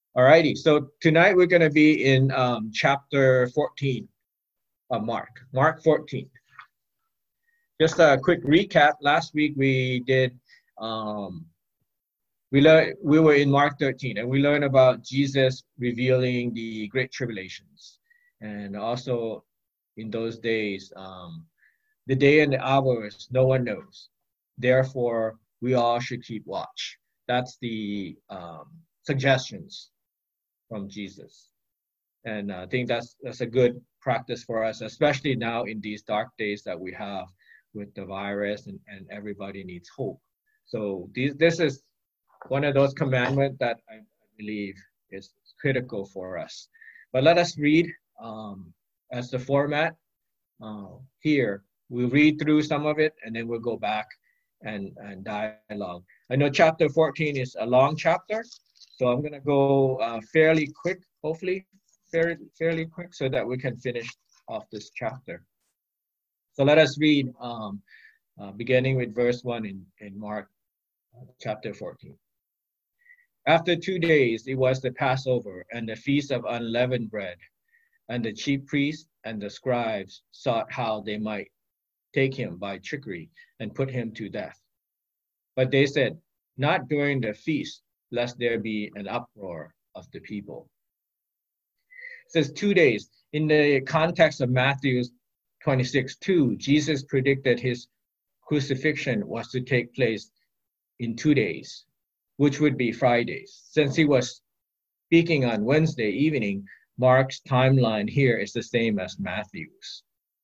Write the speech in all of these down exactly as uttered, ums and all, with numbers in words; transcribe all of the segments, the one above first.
Alrighty, so tonight we're going to be in um, chapter fourteen of Mark, Mark fourteen. Just a quick recap. Last week we did, um, we learned, we were in Mark thirteen, and we learned about Jesus revealing the great tribulations, and also in those days, um, the day and the hours no one knows. Therefore, we all should keep watch. That's the um, suggestions from Jesus. And uh, I think that's that's a good practice for us, especially now in these dark days that we have with the virus and, and everybody needs hope. So these, this is one of those commandments that I, I believe is critical for us. But let us read um, as the format uh, here. We'll read through some of it and then we'll go back and, and dialogue. I know chapter fourteen is a long chapter, so I'm going to go uh, fairly quick, hopefully, fairly, fairly quick so that we can finish off this chapter. So let us read, um, uh, beginning with verse one in, in Mark uh, chapter fourteen. After two days, it was the Passover and the Feast of Unleavened Bread, and the chief priests and the scribes sought how they might take him by trickery and put him to death. But they said, not during the feast, lest there be an uproar of the people. It says two days. In the context of Matthew twenty-six two, Jesus predicted his crucifixion was to take place in two days, which would be Fridays. Since he was speaking on Wednesday evening, Mark's timeline here is the same as Matthew's.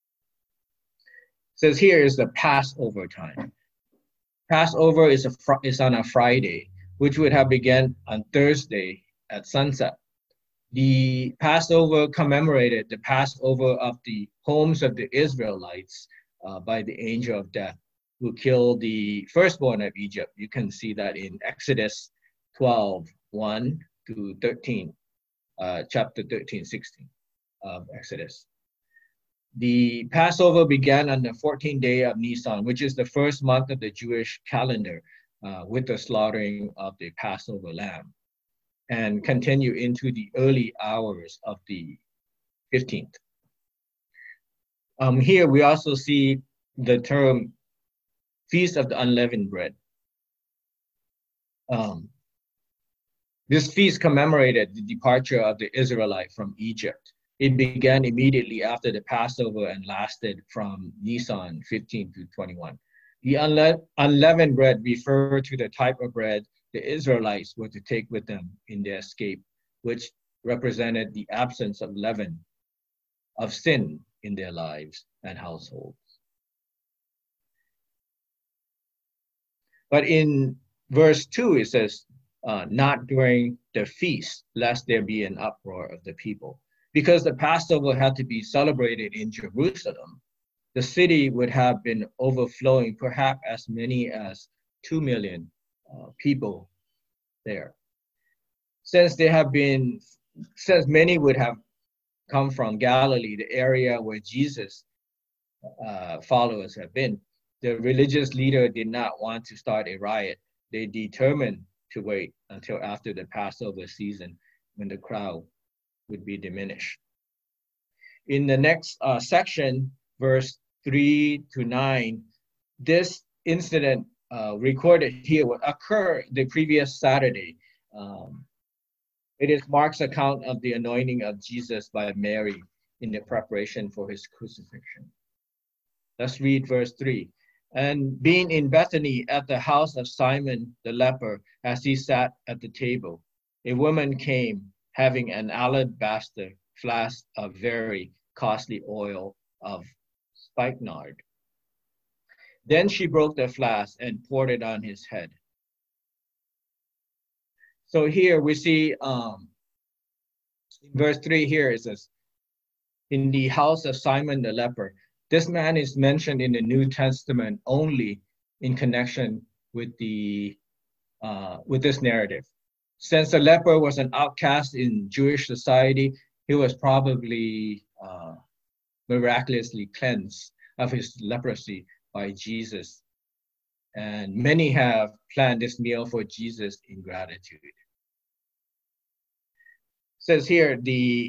It says here is the Passover time. Passover is, a fr- is on a Friday, which would have begun on Thursday at sunset. The Passover commemorated the Passover of the homes of the Israelites uh, by the angel of death, who killed the firstborn of Egypt. You can see that in Exodus twelve, one to thirteen, uh, chapter thirteen, sixteen of Exodus. The Passover began on the fourteenth day of Nisan, which is the first month of the Jewish calendar, uh, with the slaughtering of the Passover lamb, and continue into the early hours of the fifteenth. Um, here we also see the term Feast of the Unleavened Bread. Um, this feast commemorated the departure of the Israelite from Egypt. It began immediately after the Passover and lasted from Nisan fifteen to twenty-one. The unle- unleavened bread referred to the type of bread the Israelites were to take with them in their escape, which represented the absence of leaven, of sin in their lives and households. But in verse two, it says, uh, not during the feast, lest there be an uproar of the people. Because the Passover had to be celebrated in Jerusalem, the city would have been overflowing, perhaps as many as two million uh, people there. Since there have been, since many would have come from Galilee, the area where Jesus' uh, followers have been, the religious leader did not want to start a riot. They determined to wait until after the Passover season when the crowd would be diminished. In the next uh, section, verse three to nine, this incident uh, recorded here would occur the previous Saturday. Um, it is Mark's account of the anointing of Jesus by Mary in the preparation for his crucifixion. Let's read verse three. And being in Bethany at the house of Simon the leper, as he sat at the table, a woman came having an alabaster flask of very costly oil of spikenard. Then she broke the flask and poured it on his head. So here we see um, in verse three here it says, in the house of Simon the leper. This man is mentioned in the New Testament only in connection with the uh, with this narrative. Since the leper was an outcast in Jewish society, he was probably uh, miraculously cleansed of his leprosy by Jesus. And many have planned this meal for Jesus in gratitude. says here, the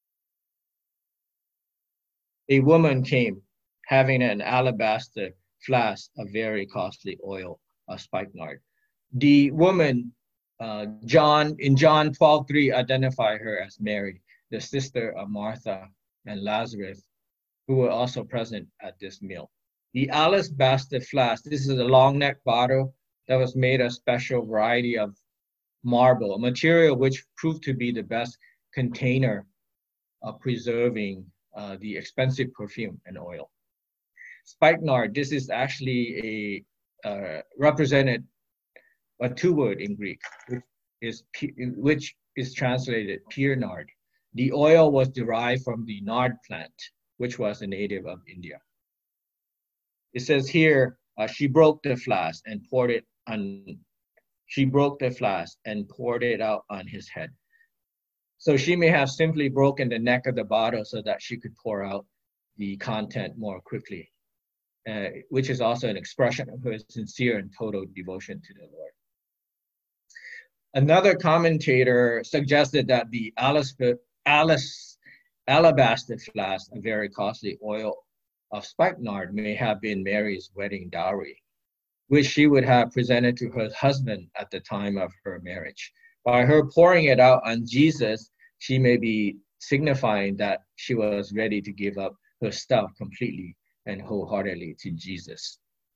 a woman came having an alabaster flask of very costly oil of spikenard. The woman, uh, John, in John twelve three, identify her as Mary, the sister of Martha and Lazarus, who were also present at this meal. The alabaster flask, this is a long neck bottle that was made of special variety of marble, a material which proved to be the best container of preserving uh, the expensive perfume and oil. Spikenard, this is actually a uh, represented a two word in Greek, which is, which is translated pure nard. The oil was derived from the nard plant, which was a native of India. It says here, uh, she broke the flask and poured it on, she broke the flask and poured it out on his head. So she may have simply broken the neck of the bottle so that she could pour out the content more quickly, uh, which is also an expression of her sincere and total devotion to the Lord. Another commentator suggested that the alabaster, alabaster flask, a very costly oil of spikenard, may have been Mary's wedding dowry, which she would have presented to her husband at the time of her marriage. By her pouring it out on Jesus, she may be signifying that she was ready to give up her stuff completely and wholeheartedly to Jesus.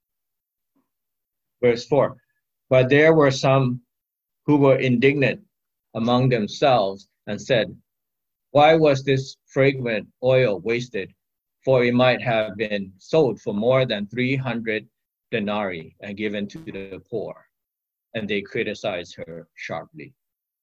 Verse four, but there were some who were indignant among themselves and said, why was this fragrant oil wasted? For it might have been sold for more than three hundred denarii and given to the poor. And they criticized her sharply.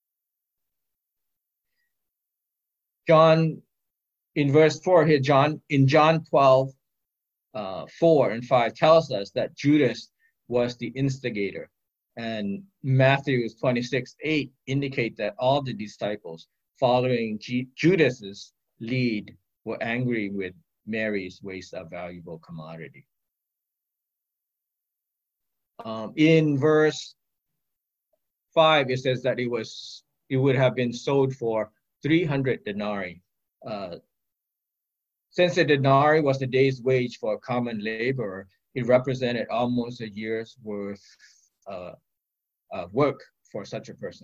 John, in verse four here, John, in John twelve, uh, four and five tells us that Judas was the instigator. And Matthew twenty-six, eight indicate that all the disciples following G- Judas's lead were angry with Mary's waste of valuable commodity. Um, in verse five, it says that it was it would have been sold for three hundred denarii. Uh, since a denarii was a day's wage for a common laborer, it represented almost a year's worth uh, of work for such a person.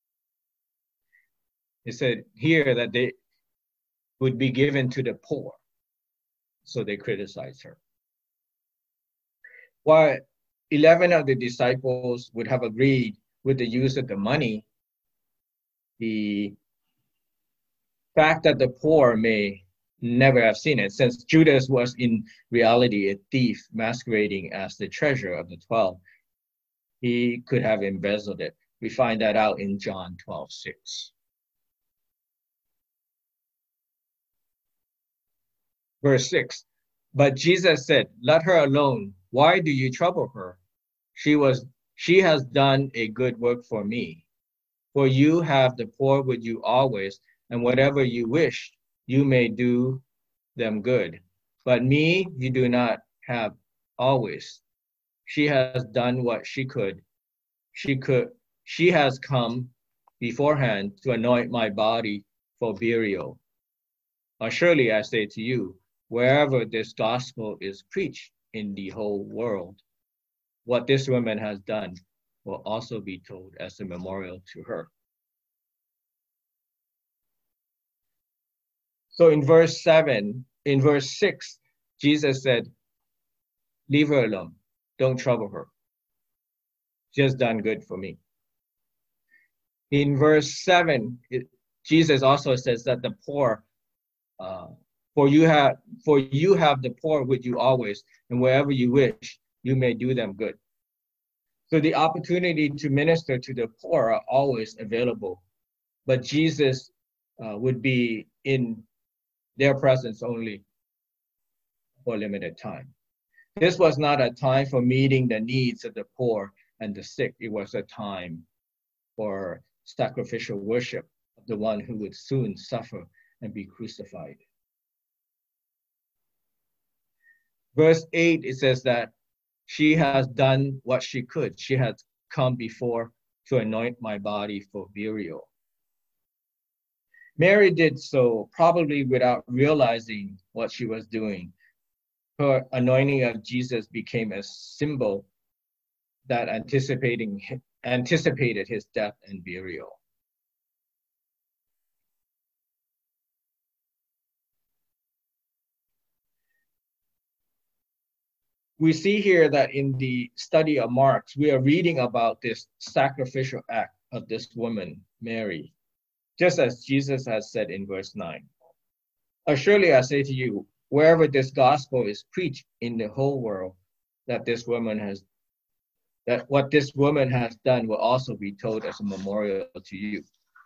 It said here that they would be given to the poor, so they criticized her. While eleven of the disciples would have agreed with the use of the money, the fact that the poor may never have seen it, since Judas was in reality a thief masquerading as the treasurer of the twelve, he could have embezzled it. We find that out in John twelve, six. Verse six, but Jesus said, let her alone. Why do you trouble her? She was, she has done a good work for me. For you have the poor with you always, and whatever you wish, you may do them good. But me, you do not have always. She has done what she could. She could, she has come beforehand to anoint my body for burial. Or surely I say to you, wherever this gospel is preached in the whole world, what this woman has done will also be told as a memorial to her. So in verse seven, in verse six, Jesus said, leave her alone. Don't trouble her. She has done good for me. In verse seven, it, Jesus also says that the poor, uh, for you have for you have the poor with you always, and wherever you wish, you may do them good. So the opportunity to minister to the poor are always available, but Jesus uh, would be in their presence only for a limited time. This was not a time for meeting the needs of the poor and the sick. It was a time for sacrificial worship of the one who would soon suffer and be crucified. Verse eight, it says that she has done what she could. She has come before to anoint my body for burial. Mary did so probably without realizing what she was doing. Her anointing of Jesus became a symbol that anticipating, anticipated his death and burial. We see here that in the study of Mark, we are reading about this sacrificial act of this woman, Mary, just as Jesus has said in verse nine. Surely I say to you, wherever this gospel is preached in the whole world, that this woman has, that what this woman has done will also be told as a memorial to you.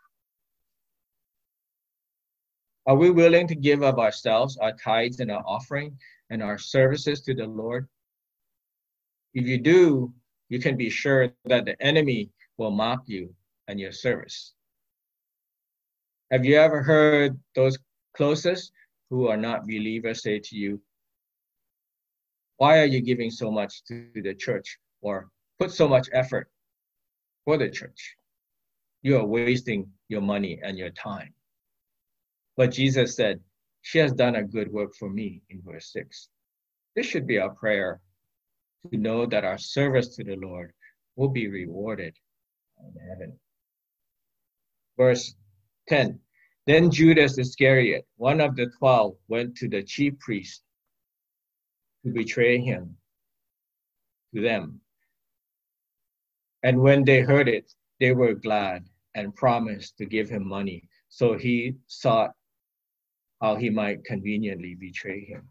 Are we willing to give of ourselves, our tithes and our offering, and our services to the Lord? If you do, you can be sure that the enemy will mock you and your service. Have you ever heard those closest who are not believers say to you, why are you giving so much to the church, or put so much effort for the church? You are wasting your money and your time. But Jesus said, she has done a good work for me in verse six. This should be our prayer, to know that our service to the Lord will be rewarded in heaven. Verse ten, then Judas Iscariot, one of the twelve, went to the chief priests to betray him to them. And when they heard it, they were glad and promised to give him money. So he sought how he might conveniently betray him.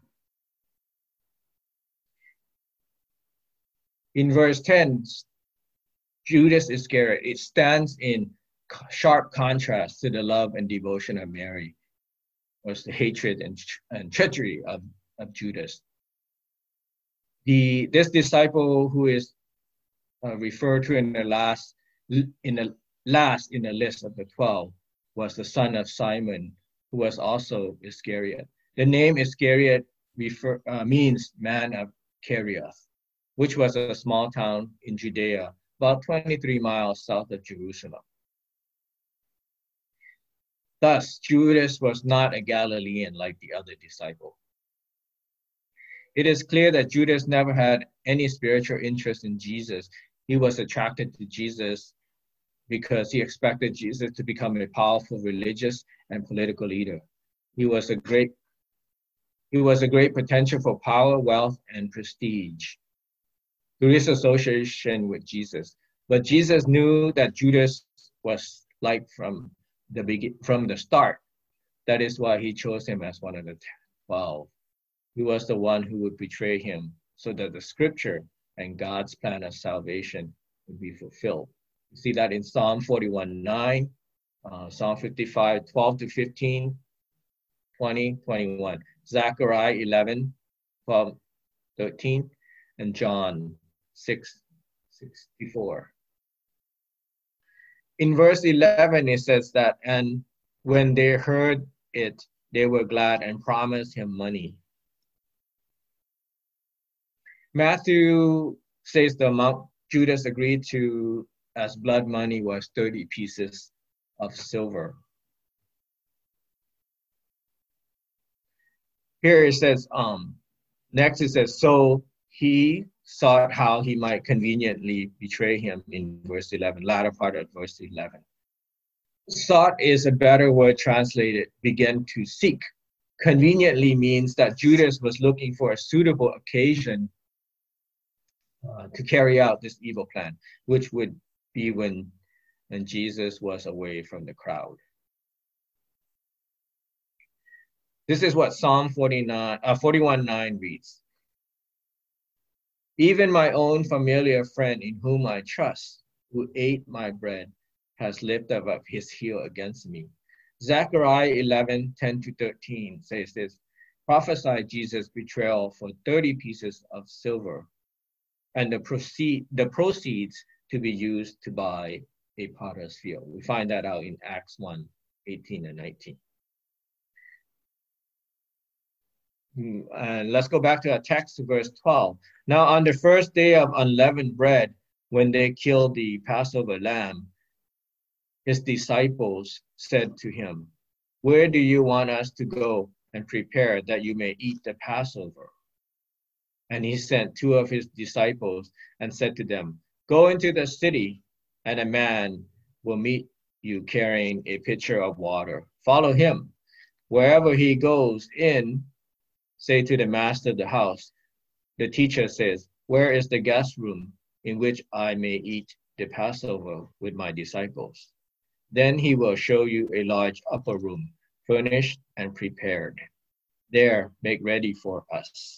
In verse ten, Judas Iscariot, it stands in sharp contrast to the love and devotion of Mary, or the hatred and, and treachery of, of Judas. The, this disciple who is uh, referred to in the last in the last in the list of the twelve was the son of Simon, who was also Iscariot. The name Iscariot refer, uh, means man of Kerioth, which was a small town in Judea, about twenty-three miles south of Jerusalem. Thus, Judas was not a Galilean like the other disciple. It is clear that Judas never had any spiritual interest in Jesus. He was attracted to Jesus because he expected Jesus to become a powerful religious and political leader. He was a great, he was a great potential for power, wealth, and prestige through his association with Jesus. But Jesus knew that Judas was like from the begin, from the start. That is why he chose him as one of the twelve. He was the one who would betray him so that the scripture and God's plan of salvation would be fulfilled. You see that in Psalm forty-one nine, uh, Psalm fifty-five twelve to fifteen, twenty, twenty-one, Zechariah eleven, twelve, thirteen, and John six, sixty-four. In verse eleven, it says that, and when they heard it, they were glad and promised him money. Matthew says the amount Judas agreed to as blood money was thirty pieces of silver. Here it says, um, next it says, so he sought how he might conveniently betray him in verse eleven, latter part of verse eleven. Sought is a better word translated, began to seek. Conveniently means that Judas was looking for a suitable occasion uh, to carry out this evil plan, which would be when, when Jesus was away from the crowd. This is what Psalm forty-nine, uh, forty-one nine reads. Even my own familiar friend in whom I trust, who ate my bread, has lifted up his heel against me. Zechariah eleven ten to thirteen says this, prophesy Jesus' betrayal for thirty pieces of silver, and the, proceed, the proceeds to be used to buy a potter's field. We find that out in Acts one, eighteen and nineteen. And let's go back to our text to verse twelve. Now on the first day of unleavened bread, when they killed the Passover lamb, his disciples said to him, "Where do you want us to go and prepare that you may eat the Passover?" And he sent two of his disciples and said to them, "Go into the city, and a man will meet you carrying a pitcher of water. Follow him. Wherever he goes in, say to the master of the house, 'The teacher says, where is the guest room in which I may eat the Passover with my disciples?' Then he will show you a large upper room, furnished and prepared. There, make ready for us."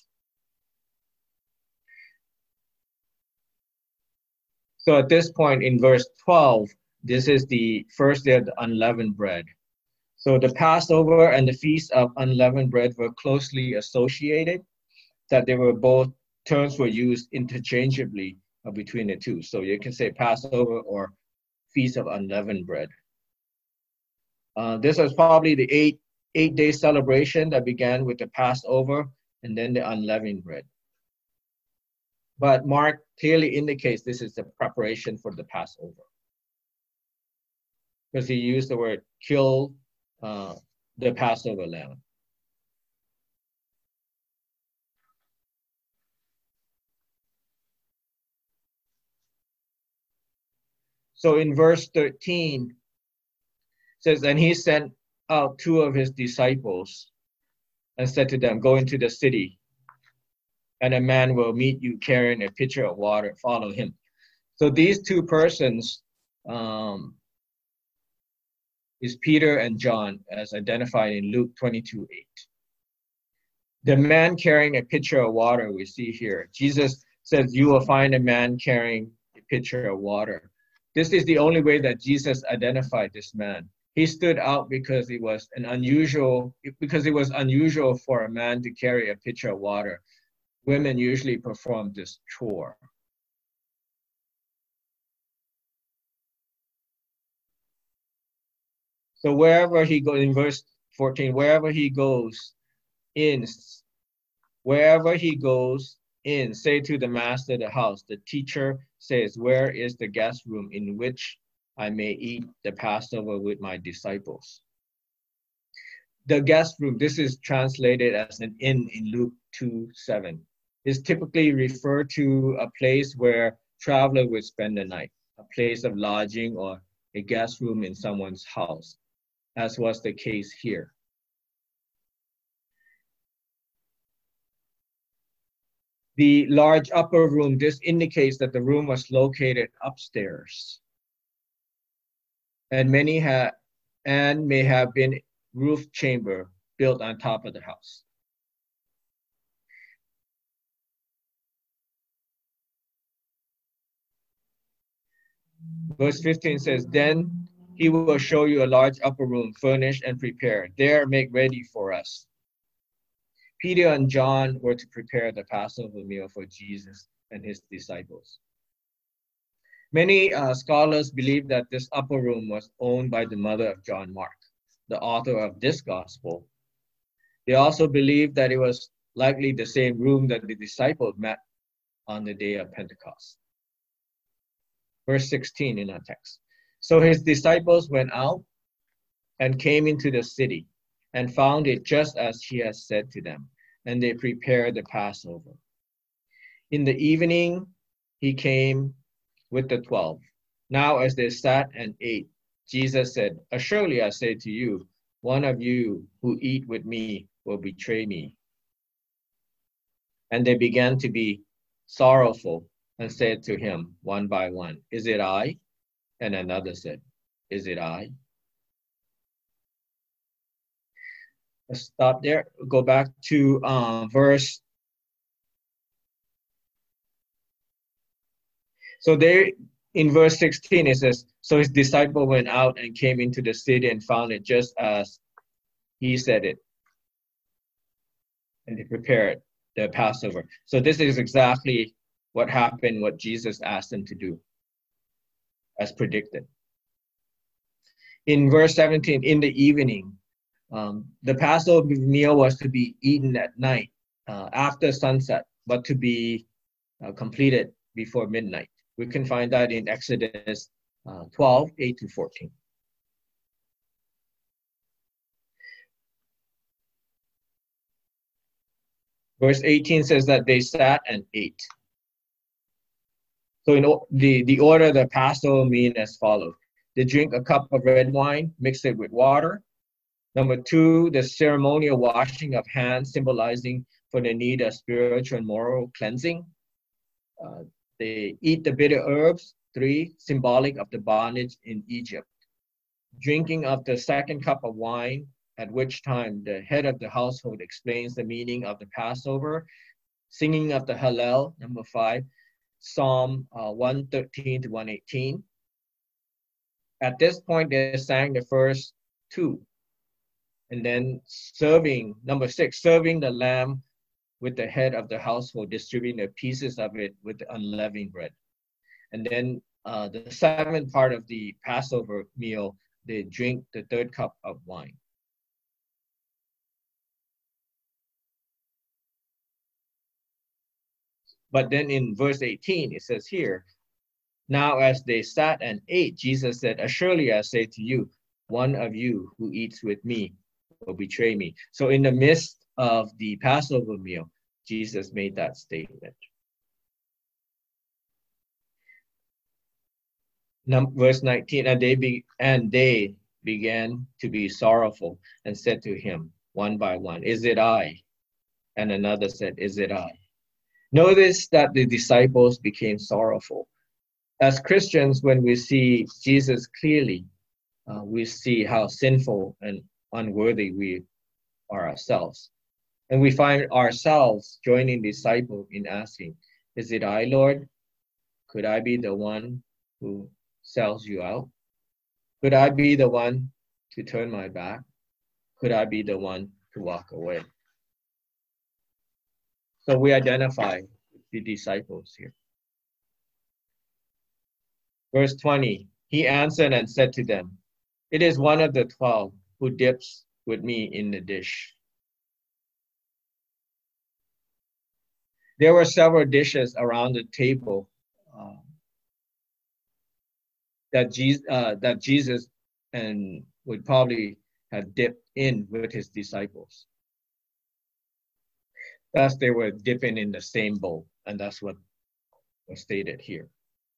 So at this point in verse twelve, this is the first day of the unleavened bread. So the Passover and the Feast of Unleavened Bread were closely associated, that they were both, terms were used interchangeably between the two. So you can say Passover or Feast of Unleavened Bread. Uh, this was probably the eight, eight-day celebration that began with the Passover and then the unleavened bread. But Mark clearly indicates this is the preparation for the Passover, because he used the word "kill uh, the Passover lamb." So in verse thirteen, it says, "And he sent out two of his disciples and said to them, 'Go into the city, and a man will meet you carrying a pitcher of water. Follow him.'" So these two persons um, is Peter and John, as identified in Luke twenty-two eight. The man carrying a pitcher of water we see here. Jesus says, "You will find a man carrying a pitcher of water." This is the only way that Jesus identified this man. He stood out because it was an unusual, because it was unusual for a man to carry a pitcher of water. Women usually perform this chore. So wherever he goes, in verse fourteen, wherever he goes in, wherever he goes in, say to the master of the house, "The teacher says, where is the guest room in which I may eat the Passover with my disciples?" The guest room, this is translated as an inn in Luke two seven, is typically referred to a place where traveler would spend the night, a place of lodging or a guest room in someone's house, as was the case here. The large upper room, this indicates that the room was located upstairs, and many had and may have been roof chamber built on top of the house. Verse fifteen says, "Then he will show you a large upper room, furnished and prepared. There, make ready for us." Peter and John were to prepare the Passover meal for Jesus and his disciples. Many uh, scholars believe that this upper room was owned by the mother of John Mark, the author of this gospel. They also believe that it was likely the same room that the disciples met on the day of Pentecost. Verse sixteen in our text. "So his disciples went out and came into the city and found it just as he had said to them, and they prepared the Passover. In the evening, he came with the twelve. Now as they sat and ate, Jesus said, 'Surely I say to you, one of you who eat with me will betray me.' And they began to be sorrowful and said to him one by one, 'Is it I?' And another said, 'Is it I?'" Let's stop there. Go back to uh, verse. So there in verse sixteen, it says, "So his disciple went out and came into the city and found it just as he said it. And they prepared the Passover." So this is exactly what happened, what Jesus asked them to do, as predicted. In verse seventeen, in the evening, um, the Passover meal was to be eaten at night uh, after sunset, but to be uh, completed before midnight. We can find that in Exodus uh, twelve, eight to fourteen. Verse eighteen says that they sat and ate. So in the, the order of the Passover meal as follows. They drink a cup of red wine, mix it with water. Number two, the ceremonial washing of hands, symbolizing for the need of spiritual and moral cleansing. Uh, they eat the bitter herbs. Three, symbolic of the bondage in Egypt. Drinking of the second cup of wine, at which time the head of the household explains the meaning of the Passover. Singing of the Hallel, number five, Psalm uh, one thirteen to one eighteen. At this point, they sang the first two. And then serving, number six, serving the lamb with the head of the household, distributing the pieces of it with the unleavened bread. And then uh, the seventh part of the Passover meal, they drink the third cup of wine. But then in verse eighteen, it says here, now as they sat and ate, Jesus said, "Surely I say to you, one of you who eats with me will betray me." So in the midst of the Passover meal, Jesus made that statement. Num- verse nineteen, and they, be- and they began to be sorrowful and said to him one by one, "Is it I?" And another said, "Is it I?" Notice that the disciples became sorrowful. As Christians, when we see Jesus clearly, uh, we see how sinful and unworthy we are ourselves. And we find ourselves joining disciples in asking, "Is it I, Lord? Could I be the one who sells you out? Could I be the one to turn my back? Could I be the one to walk away?" So we identify the disciples here. Verse twenty, he answered and said to them, "It is one of the twelve who dips with me in the dish." There were several dishes around the table uh, that, Jesus, uh, that Jesus and would probably have dipped in with his disciples. Thus, they were dipping in the same bowl, and that's what was stated here.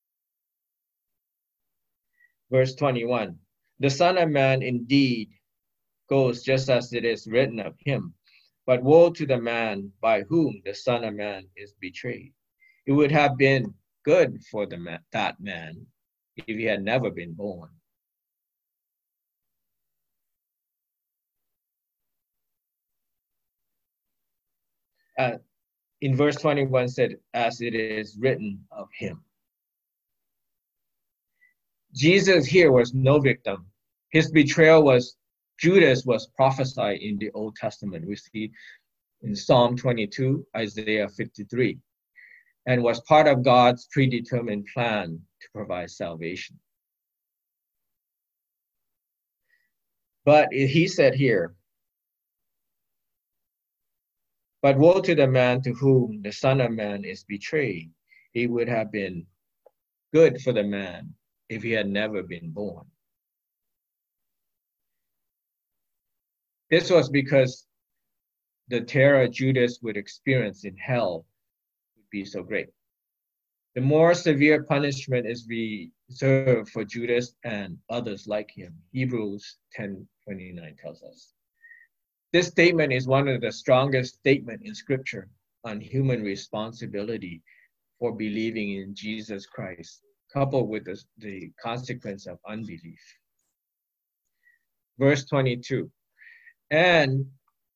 Verse twenty-one, the Son of Man indeed goes just as it is written of him, but woe to the man by whom the Son of Man is betrayed. It would have been good for the man, that man if he had never been born. Uh, in verse twenty-one said, as it is written of him. Jesus here was no victim. His betrayal was, Judas was prophesied in the Old Testament. We see in Psalm twenty-two, Isaiah fifty-three, and was part of God's predetermined plan to provide salvation. But he said here, but woe to the man to whom the Son of Man is betrayed. It would have been good for the man if he had never been born. This was because the terror Judas would experience in hell would be so great. The more severe punishment is reserved for Judas and others like him. Hebrews ten twenty-nine tells us. This statement is one of the strongest statements in Scripture on human responsibility for believing in Jesus Christ, coupled with the, the consequence of unbelief. Verse twenty-two, and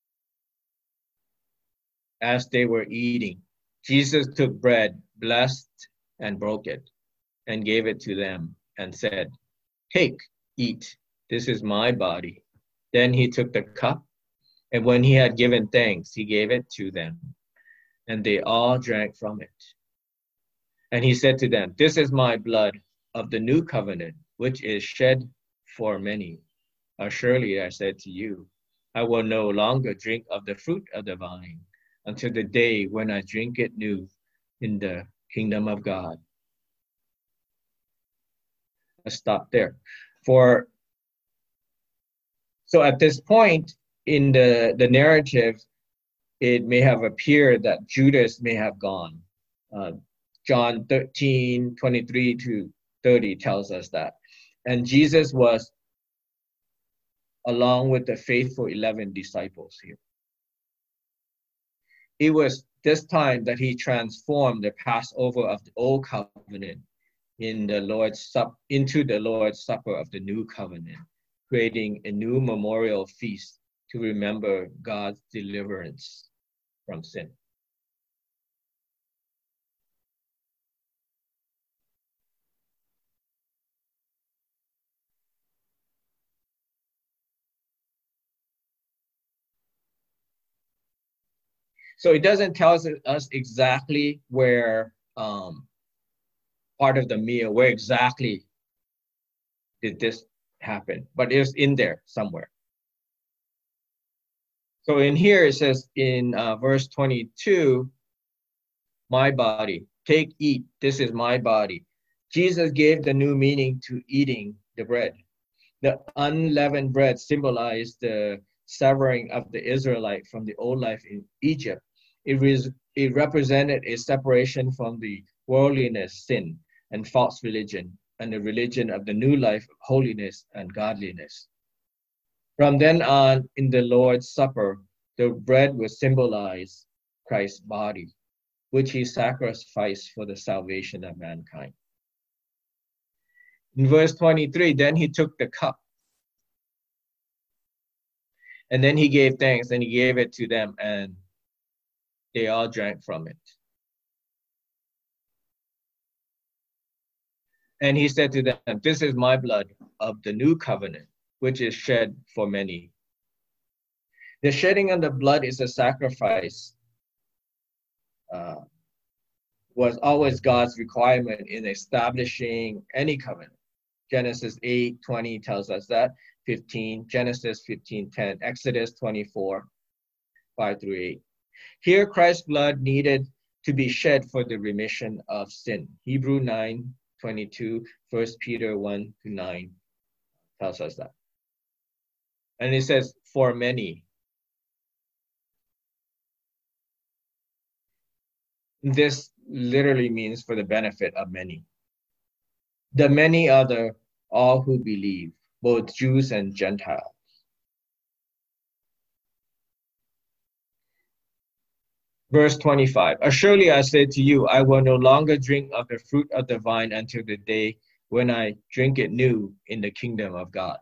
as they were eating, Jesus took bread, blessed and broke it, and gave it to them, and said, "Take, eat, this is my body." Then he took the cup, and when he had given thanks, he gave it to them, and they all drank from it. And he said to them, "This is my blood of the new covenant, which is shed for many. Surely I said to you, I will no longer drink of the fruit of the vine until the day when I drink it new in the kingdom of God." Let's stop there. For so at this point in the, the narrative, it may have appeared that Judas may have gone. Uh, John thirteen, twenty-three to thirty tells us that. And Jesus was along with the faithful eleven disciples here. It was this time that he transformed the Passover of the old covenant in the Lord's Sup- into the Lord's Supper of the new covenant, creating a new memorial feast to remember God's deliverance from sin. So it doesn't tell us, us exactly where um, part of the meal, where exactly did this happen, but it's in there somewhere. So in here it says in uh, verse twenty-two, my body, take, eat, this is my body. Jesus gave the new meaning to eating the bread. The unleavened bread symbolized the severing of the Israelite from the old life in Egypt. It, was, it represented a separation from the worldliness, sin, and false religion, and the religion of the new life of holiness and godliness. From then on, in the Lord's Supper, the bread will symbolize Christ's body, which he sacrificed for the salvation of mankind. In verse twenty-three, then he took the cup, and then he gave thanks, and he gave it to them, and they all drank from it. And he said to them, this is my blood of the new covenant, which is shed for many. The shedding of the blood is a sacrifice, uh, was always God's requirement in establishing any covenant. Genesis eight twenty tells us that, fifteen, Genesis fifteen ten, Exodus twenty-four, five through eight. Here, Christ's blood needed to be shed for the remission of sin. Hebrew nine twenty-two, First Peter one to nine tells us that. And it says, for many. This literally means for the benefit of many. The many other, all who believe, both Jews and Gentiles. Verse twenty-five, surely I say to you, I will no longer drink of the fruit of the vine until the day when I drink it new in the kingdom of God.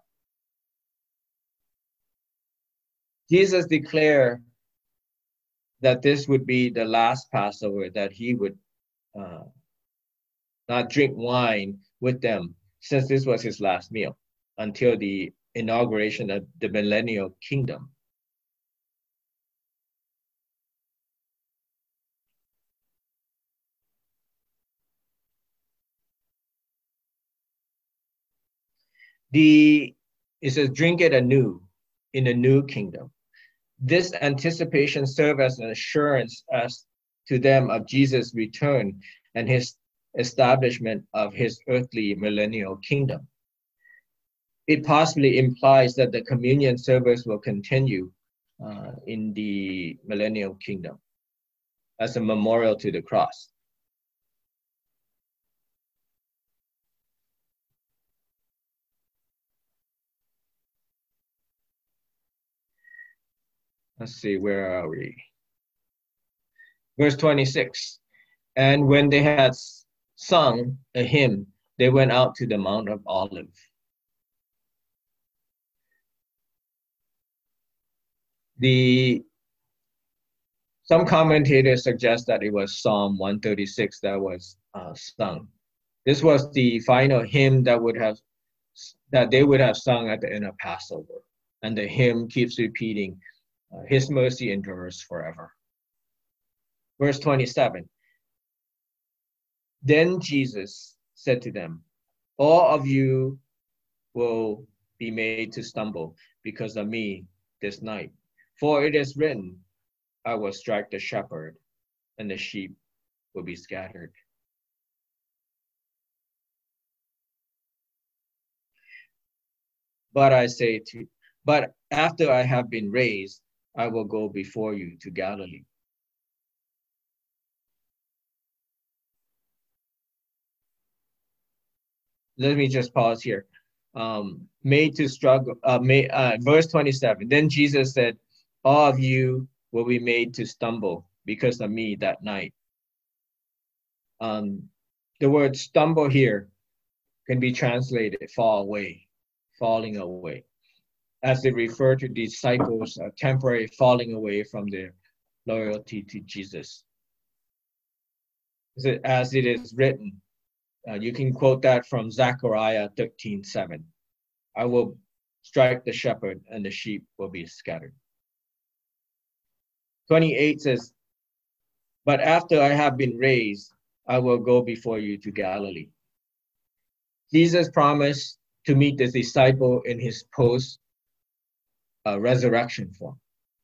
Jesus declared that this would be the last Passover, that he would uh, not drink wine with them, since this was his last meal, until the inauguration of the millennial kingdom. The, it says, drink it anew in the new kingdom. This anticipation served as an assurance as to them of Jesus' return and his establishment of his earthly millennial kingdom. It possibly implies that the communion service will continue uh, in the millennial kingdom as a memorial to the cross. Let's see, where are we? Verse twenty-six, and when they had sung a hymn, they went out to the Mount of Olives. The, some commentators suggest that it was Psalm one thirty-six that was uh, sung. This was the final hymn that would have that they would have sung at the end of Passover. And the hymn keeps repeating, uh, his mercy endures forever. Verse twenty-seven, then Jesus said to them, all of you will be made to stumble because of me this night. For it is written, I will strike the shepherd, and the sheep will be scattered. But I say to you, but after I have been raised, I will go before you to Galilee. Let me just pause here. Um, made to struggle, uh, may, uh, verse twenty-seven. Then Jesus said, all of you will be made to stumble because of me that night. Um, the word stumble here can be translated fall away, falling away, as they refer to disciples uh, temporary falling away from their loyalty to Jesus. As it is written, uh, you can quote that from Zechariah thirteen seven. I will strike the shepherd and the sheep will be scattered. twenty-eight says, but after I have been raised, I will go before you to Galilee. Jesus promised to meet the disciple in his post uh, resurrection form.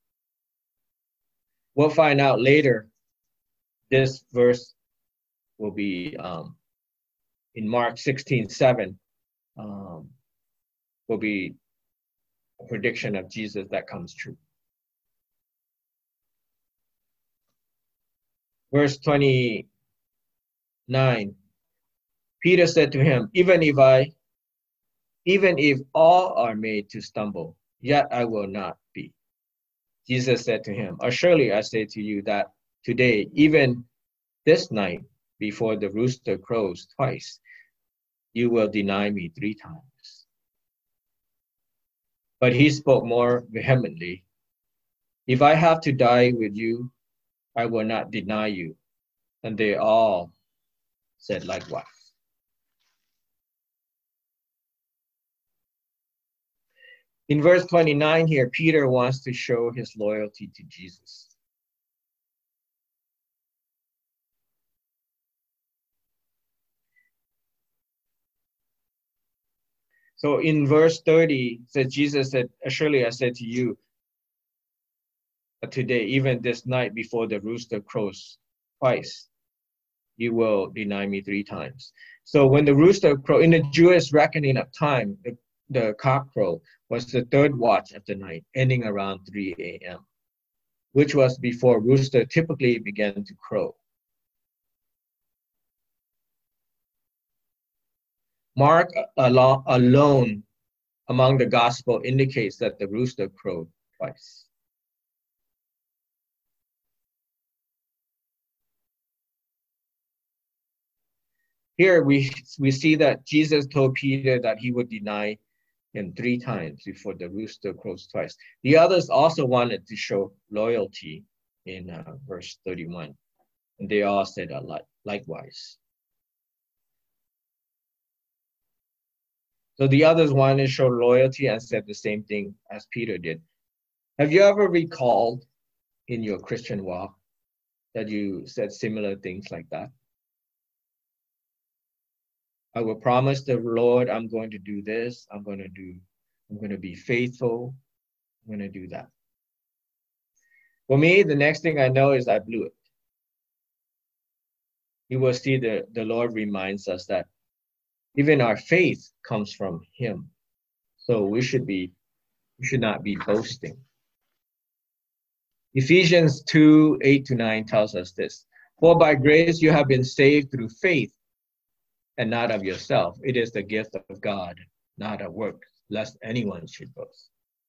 We'll find out later. This verse will be um, in Mark sixteen seven. Um, will be a prediction of Jesus that comes true. Verse twenty-nine, Peter said to him, even if I, even if all are made to stumble, yet I will not be. Jesus said to him, surely I say to you that today, even this night, before the rooster crows twice, you will deny me three times. But he spoke more vehemently, if I have to die with you, I will not deny you. And they all said likewise. In verse twenty-nine here, Peter wants to show his loyalty to Jesus. So in verse thirty, it says, Jesus said, surely I said to you, today, even this night before the rooster crows twice, you will deny me three times. So when the rooster crow, in the Jewish reckoning of time, the, the cock crow was the third watch of the night, ending around three a.m., which was before rooster typically began to crow. Mark alone among the gospel indicates that the rooster crowed twice. Here we, we see that Jesus told Peter that he would deny him three times before the rooster crows twice. The others also wanted to show loyalty in uh, verse thirty-one. And they all said uh, like, likewise. So the others wanted to show loyalty and said the same thing as Peter did. Have you ever recalled in your Christian walk that you said similar things like that? I will promise the Lord, I'm going to do this. I'm going to do, I'm going to be faithful. I'm going to do that. For me, the next thing I know is I blew it. You will see the, the Lord reminds us that even our faith comes from him. So we should be, we should not be boasting. Ephesians two, eight to nine tells us this. For by grace you have been saved through faith, and not of yourself. It is the gift of God, not of works, lest anyone should boast.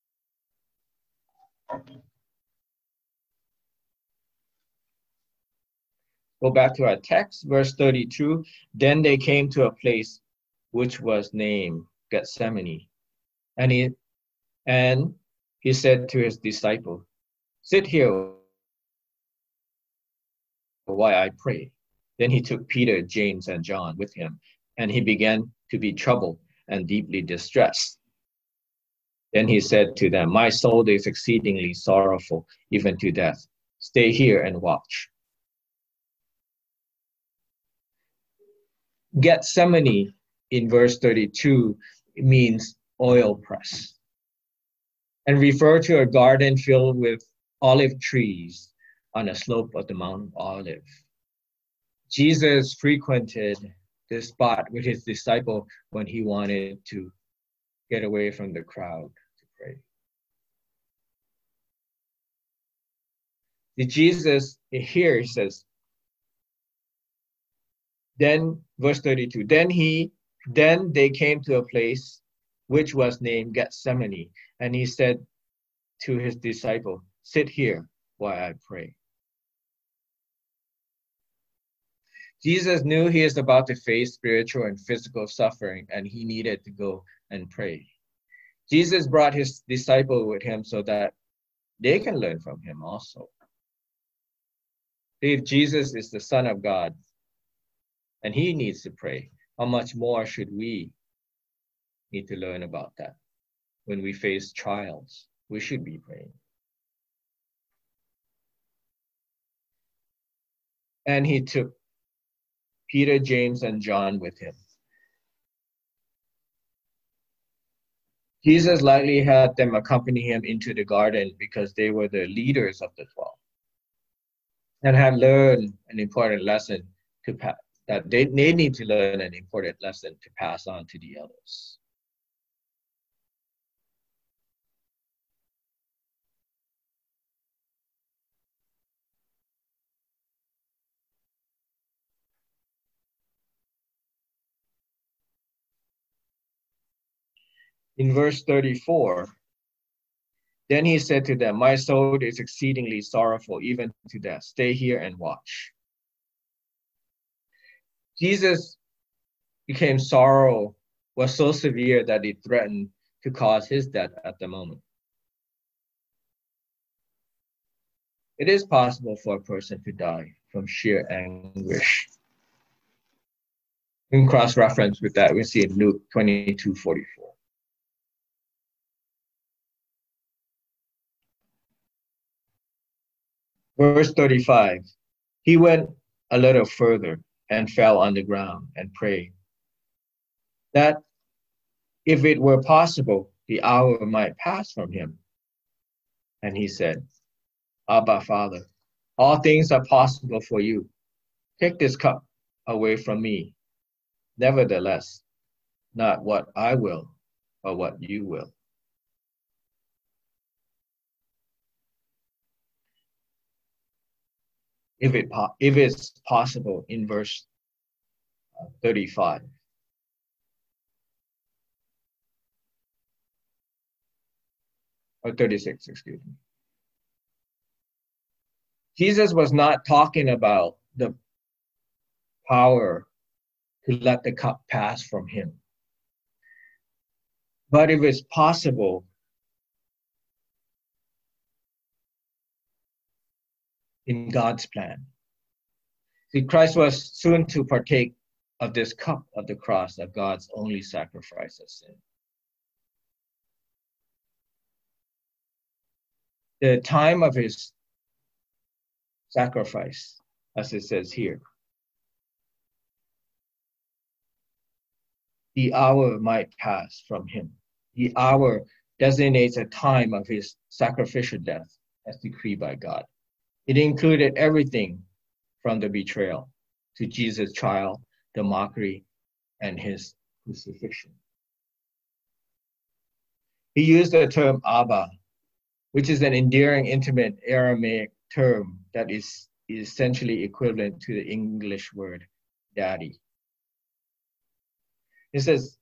Go back to our text, verse thirty-two. Then they came to a place which was named Gethsemane. And he, and he said to his disciple, sit here while I pray. Then he took Peter, James, and John with him, and he began to be troubled and deeply distressed. Then he said to them, my soul is exceedingly sorrowful, even to death. Stay here and watch. Gethsemane in verse thirty-two means oil press and refer to a garden filled with olive trees on a slope of the Mount of Olives. Jesus frequented this spot with his disciple when he wanted to get away from the crowd to pray. The Jesus here he says, then verse thirty-two, then he then they came to a place which was named Gethsemane, and he said to his disciple, sit here while I pray. Jesus knew he is about to face spiritual and physical suffering, and he needed to go and pray. Jesus brought his disciple with him so that they can learn from him also. If Jesus is the Son of God and he needs to pray, how much more should we need to learn about that? When we face trials, we should be praying. And he took Peter, James, and John with him. Jesus likely had them accompany him into the garden because they were the leaders of the twelve and had learned an important lesson to pass, that they, they need to learn an important lesson to pass on to the others. In verse thirty-four, then he said to them, my soul is exceedingly sorrowful, even to death. Stay here and watch. Jesus became sorrow was so severe that it threatened to cause his death at the moment. It is possible for a person to die from sheer anguish. In cross-reference with that, we see in Luke twenty-two forty-four. Verse thirty-five, he went a little further and fell on the ground and prayed that if it were possible, the hour might pass from him. And he said, Abba, Father, all things are possible for you. Take this cup away from me. Nevertheless, not what I will, but what you will. If it if it's possible, in verse thirty-five. Or thirty-six, excuse me. Jesus was not talking about the power to let the cup pass from him. But if it's possible, in God's plan. See, Christ was soon to partake of this cup of the cross of God's only sacrifice of sin. The time of his sacrifice, as it says here, the hour might pass from him. The hour designates a time of his sacrificial death as decreed by God. It included everything from the betrayal to Jesus' trial, the mockery, and his crucifixion. He used the term Abba, which is an endearing, intimate Aramaic term that is essentially equivalent to the English word daddy. He says,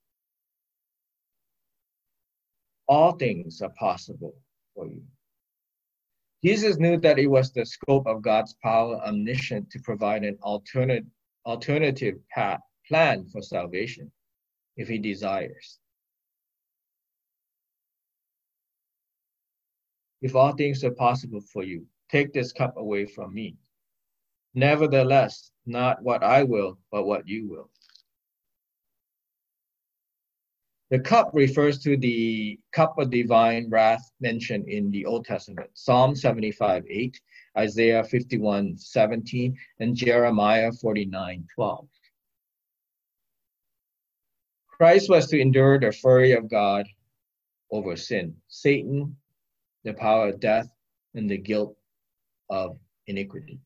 all things are possible for you. Jesus knew that it was the scope of God's power, omniscient, to provide an alternate, alternative path, plan for salvation, if he desires. If all things are possible for you, take this cup away from me. Nevertheless, not what I will, but what you will. The cup refers to the cup of divine wrath mentioned in the Old Testament, Psalm seventy-five eight, Isaiah fifty-one seventeen, and Jeremiah forty-nine twelve. Christ was to endure the fury of God over sin, Satan, the power of death, and the guilt of iniquity.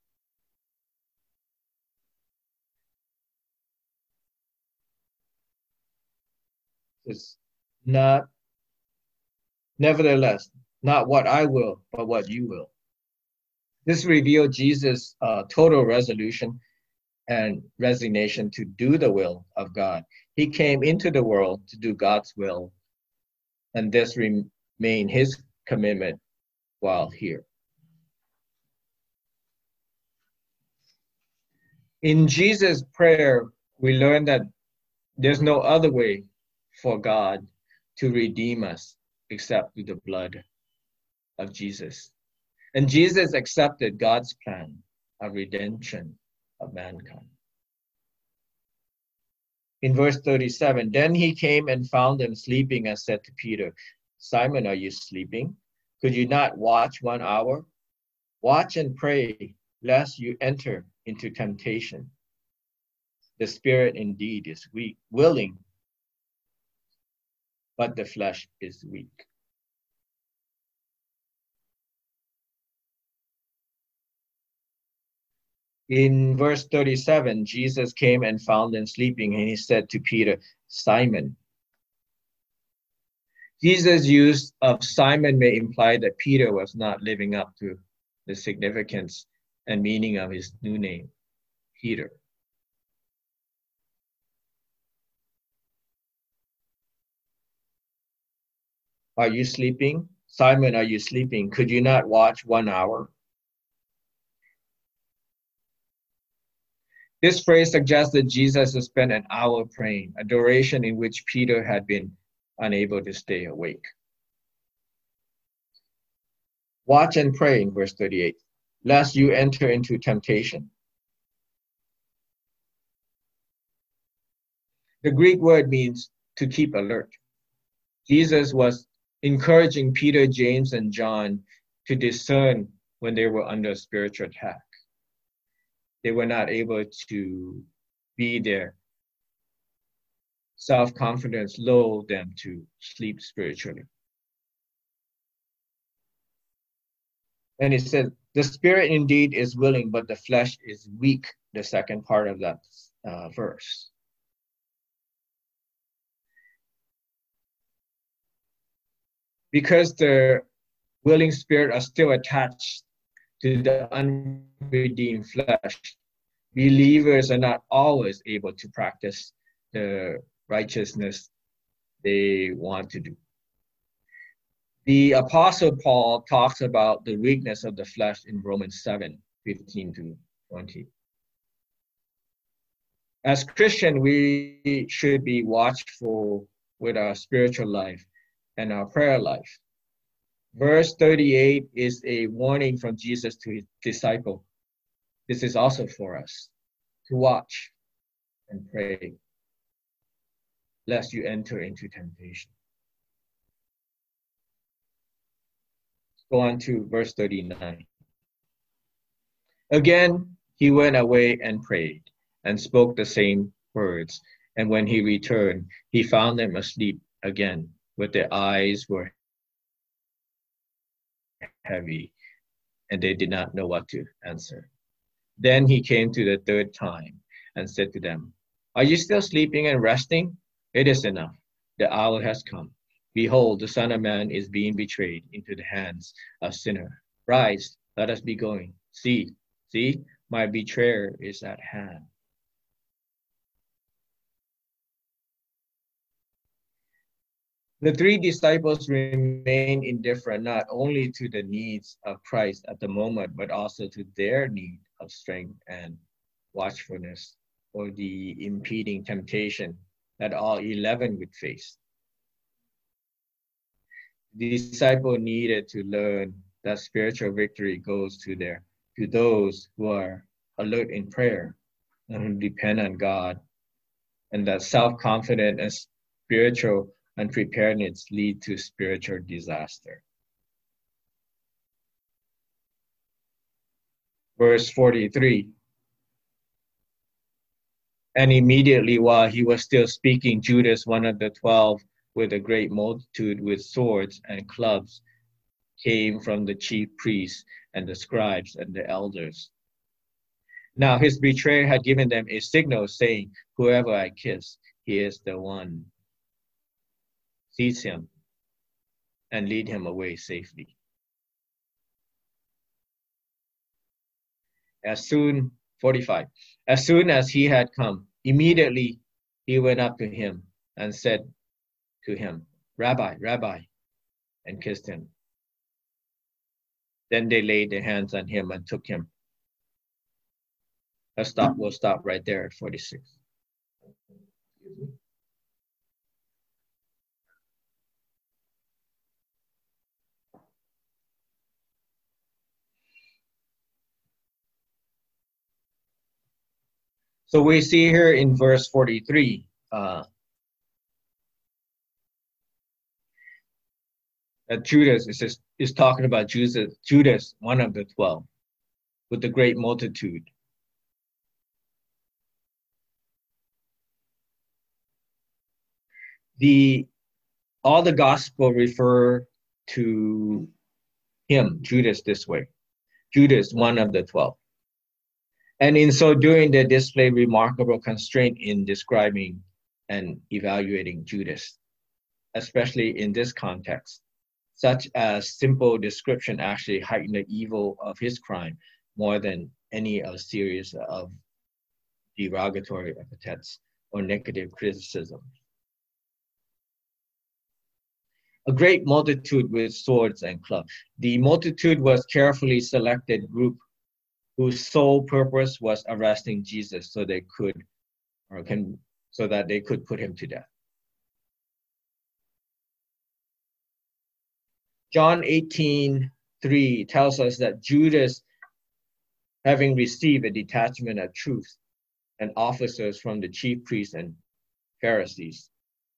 It's not, nevertheless, not what I will, but what you will. This revealed Jesus' uh, total resolution and resignation to do the will of God. He came into the world to do God's will, and this remained his commitment while here. In Jesus' prayer, we learn that there's no other way for God to redeem us except through the blood of Jesus. And Jesus accepted God's plan of redemption of mankind. In verse thirty-seven, then he came and found them sleeping and said to Peter, Simon, are you sleeping? Could you not watch one hour? Watch and pray, lest you enter into temptation. The spirit indeed is weak, willing, but the flesh is weak. In verse thirty-seven, Jesus came and found them sleeping, and he said to Peter, Simon. Jesus' use of Simon may imply that Peter was not living up to the significance and meaning of his new name, Peter. Are you sleeping? Simon, are you sleeping? Could you not watch one hour? This phrase suggests that Jesus has spent an hour praying, a duration in which Peter had been unable to stay awake. Watch and pray in verse thirty-eight, lest you enter into temptation. The Greek word means to keep alert. Jesus was encouraging Peter, James, and John to discern when they were under spiritual attack. They were not able to be there. Self-confidence lulled them to sleep spiritually. And it says, the spirit indeed is willing, but the flesh is weak, the second part of that uh, verse. Because the willing spirit are still attached to the unredeemed flesh, believers are not always able to practice the righteousness they want to do. The Apostle Paul talks about the weakness of the flesh in Romans seven, fifteen to twenty. As Christians, we should be watchful with our spiritual life and our prayer life. Verse thirty-eight is a warning from Jesus to his disciple. This is also for us, to watch and pray, lest you enter into temptation. Go on to verse thirty-nine. Again, he went away and prayed and spoke the same words. And when he returned, he found them asleep again, with their eyes were heavy, and they did not know what to answer. Then he came to the third time and said to them, Are you still sleeping and resting? It is enough. The hour has come. Behold, the Son of Man is being betrayed into the hands of sinners. Rise, let us be going. See, see, my betrayer is at hand. The three disciples remain indifferent not only to the needs of Christ at the moment, but also to their need of strength and watchfulness or the impeding temptation that all eleven would face. The disciple needed to learn that spiritual victory goes to their to those who are alert in prayer and who depend on God, and that self-confidence and spiritual unpreparedness lead to spiritual disaster. Verse forty-three. And immediately while he was still speaking, Judas, one of the twelve, with a great multitude with swords and clubs, came from the chief priests and the scribes and the elders. Now his betrayer had given them a signal, saying, Whoever I kiss, he is the one. Seize him and lead him away safely. As soon, forty-five, as soon as he had come, immediately he went up to him and said to him, Rabbi, Rabbi, and kissed him. Then they laid their hands on him and took him. Let's stop, we'll stop right there at forty-six. So we see here in verse forty-three, uh, that Judas is, just, is talking about Judas, Judas, one of the twelve, with the great multitude. The, all the gospel refer to him, Judas, this way. Judas, one of the twelve. And in so doing, they display remarkable constraint in describing and evaluating Judas, especially in this context, such as simple description actually heighten the evil of his crime more than any of series of derogatory epithets or negative criticism. A great multitude with swords and clubs. The multitude was carefully selected group whose sole purpose was arresting Jesus so they could, or can, so that they could put him to death. John eighteen three tells us that Judas, having received a detachment of troops and officers from the chief priests and Pharisees.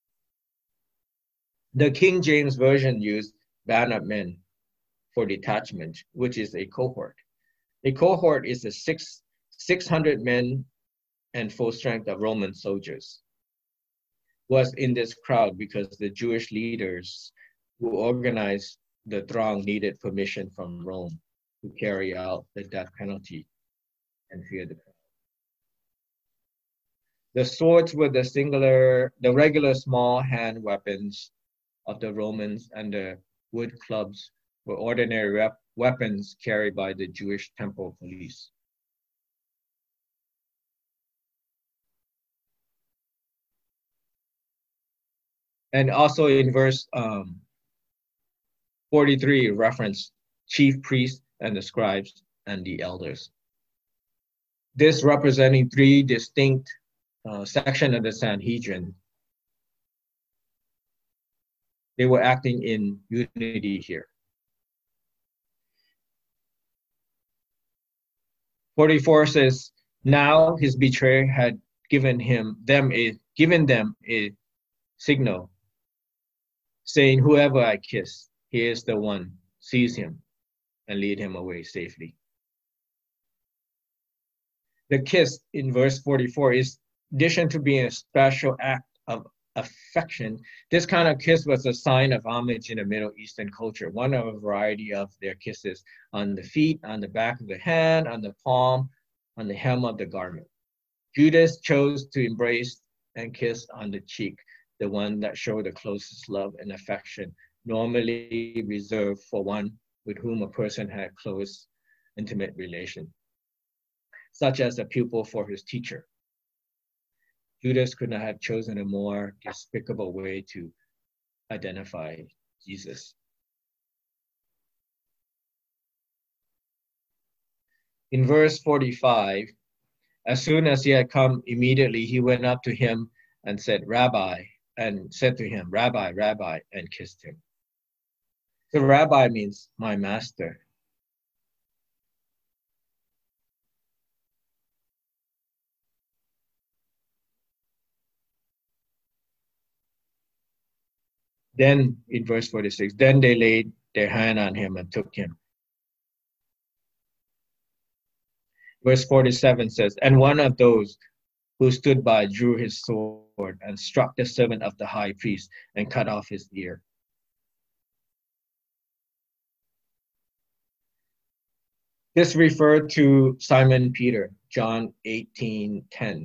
The King James Version used band of men for detachment, which is a cohort. A cohort is a six, 600 men and full strength of Roman soldiers. Was in this crowd because the Jewish leaders who organized the throng needed permission from Rome to carry out the death penalty and fear the crowd. The swords were the singular, the regular small hand weapons of the Romans, and the wood clubs were ordinary rep- weapons carried by the Jewish temple police. And also in verse um, forty-three, reference chief priests and the scribes and the elders. This representing three distinct uh, sections of the Sanhedrin. They were acting in unity here. forty-four says, now his betrayer had given him them a given them a signal, saying, whoever I kiss, he is the one, seize him and lead him away safely. The kiss in verse forty-four is, in addition to being a special act of affection, this kind of kiss was a sign of homage in the Middle Eastern culture, one of a variety of their kisses on the feet, on the back of the hand, on the palm, on the hem of the garment. Judas chose to embrace and kiss on the cheek, the one that showed the closest love and affection, normally reserved for one with whom a person had close, intimate relation, such as a pupil for his teacher. Judas could not have chosen a more despicable way to identify Jesus. In verse forty-five, as soon as he had come, immediately he went up to him and said, Rabbi, and said to him, Rabbi, Rabbi, and kissed him. So Rabbi means my master. Then in verse forty-six, then they laid their hand on him and took him. Verse forty-seven says, and one of those who stood by drew his sword and struck the servant of the high priest and cut off his ear. This referred to Simon Peter, John eighteen ten.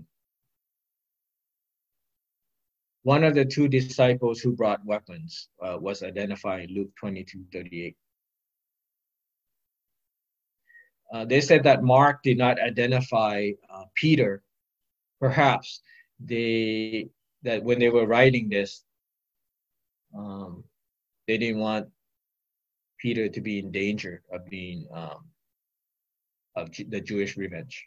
One of the two disciples who brought weapons uh, was identified in Luke twenty-two thirty-eight. uh, they said that Mark did not identify uh, Peter. Perhaps they that when they were writing this, um, they didn't want Peter to be in danger of being um, of the Jewish revenge.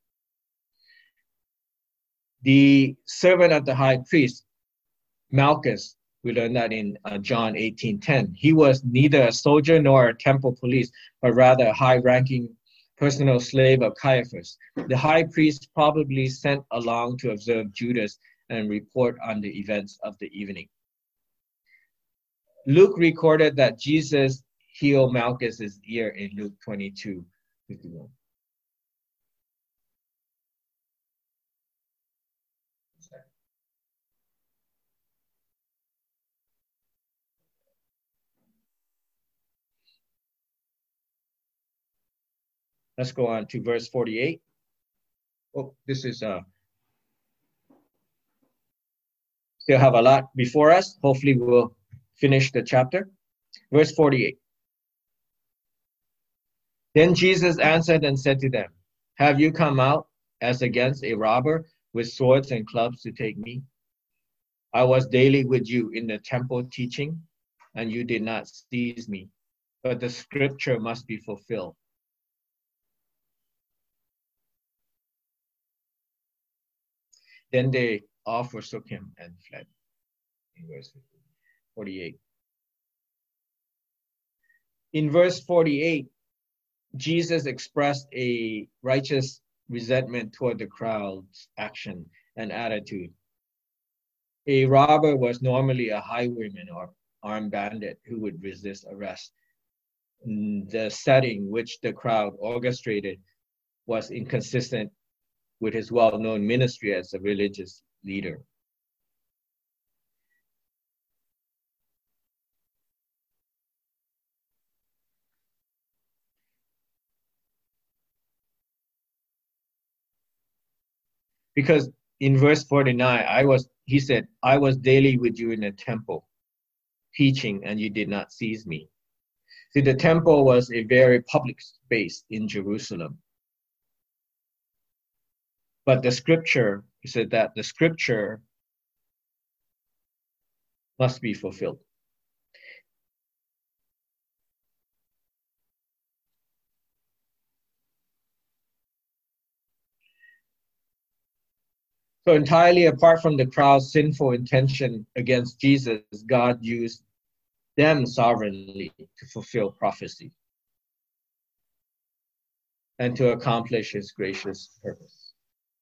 The servant of the high priest, Malchus, we learn that in uh, John eighteen ten. He was neither a soldier nor a temple police, but rather a high-ranking personal slave of Caiaphas. The high priest probably sent along to observe Judas and report on the events of the evening. Luke recorded that Jesus healed Malchus's ear in Luke twenty-two fifty-one. Let's go on to verse forty-eight. Oh, this is uh still have a lot before us. Hopefully we'll finish the chapter. Verse forty-eight. Then Jesus answered and said to them, have you come out as against a robber with swords and clubs to take me? I was daily with you in the temple teaching, and you did not seize me, but the scripture must be fulfilled. Then they all forsook him and fled. In verse forty-eight. In verse forty-eight, Jesus expressed a righteous resentment toward the crowd's action and attitude. A robber was normally a highwayman or armed bandit who would resist arrest. The setting which the crowd orchestrated was inconsistent with his well-known ministry as a religious leader. Because in verse forty-nine, I was, he said, I was daily with you in the temple, teaching, and you did not seize me. See, the temple was a very public space in Jerusalem. But the scripture, he said that the scripture must be fulfilled. So entirely apart from the crowd's sinful intention against Jesus, God used them sovereignly to fulfill prophecy and to accomplish his gracious purpose.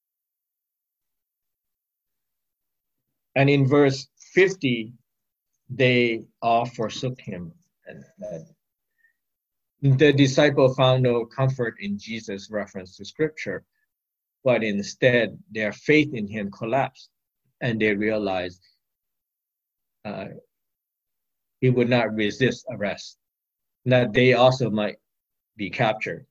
And in verse fifty, they all forsook him and fled. The disciple found no comfort in Jesus' reference to scripture, but instead their faith in him collapsed, and they realized uh, he would not resist arrest, that they also might be captured.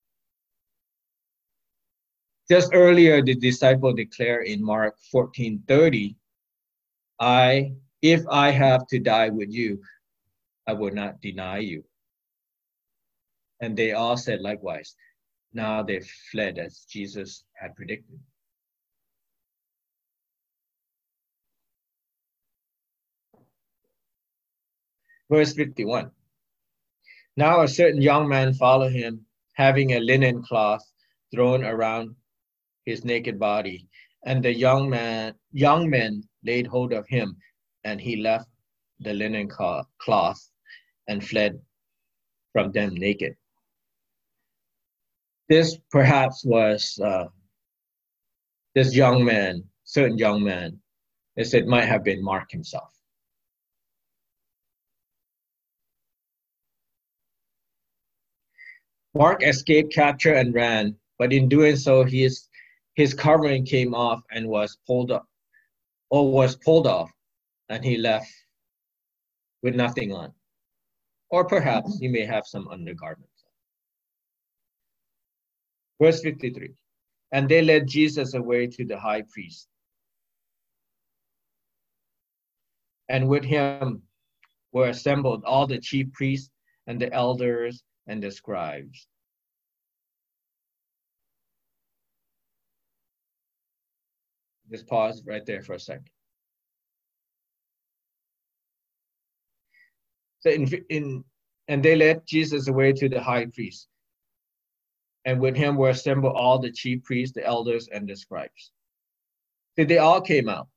Just earlier, the disciple declared in Mark fourteen thirty, I, if I have to die with you, I will not deny you. And they all said likewise. Now they fled as Jesus had predicted. Verse fifty-one. Now a certain young man followed him, having a linen cloth thrown around his naked body. And the young man, young men laid hold of him, and he left the linen cloth and fled from them naked. This perhaps was uh, this young man, certain young man, as it might have been Mark himself. Mark escaped capture and ran, but in doing so, his, his covering came off and was pulled up, or was pulled off, and he left with nothing on. Or perhaps he may have some undergarments. Verse fifty-three, and they led Jesus away to the high priest. And with him were assembled all the chief priests and the elders and the scribes. Just pause right there for a second. So in, in, and they led Jesus away to the high priest. And with him were assembled all the chief priests, the elders, and the scribes. So they all came out.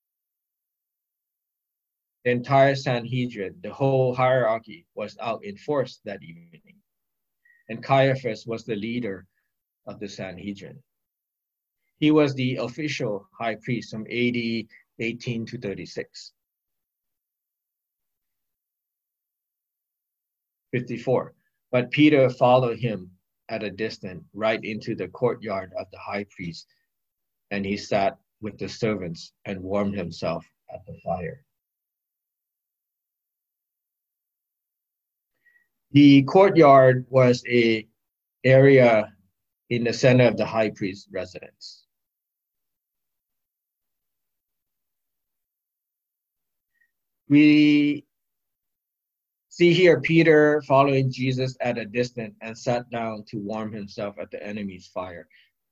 The entire Sanhedrin, the whole hierarchy, was out in force that evening. And Caiaphas was the leader of the Sanhedrin. He was the official high priest from A D eighteen to thirty-six. fifty-four. But Peter followed him at a distance right into the courtyard of the high priest, and he sat with the servants and warmed himself at the fire. The courtyard was a area in the center of the high priest's residence. We see here Peter following Jesus at a distance and sat down to warm himself at the enemy's fire.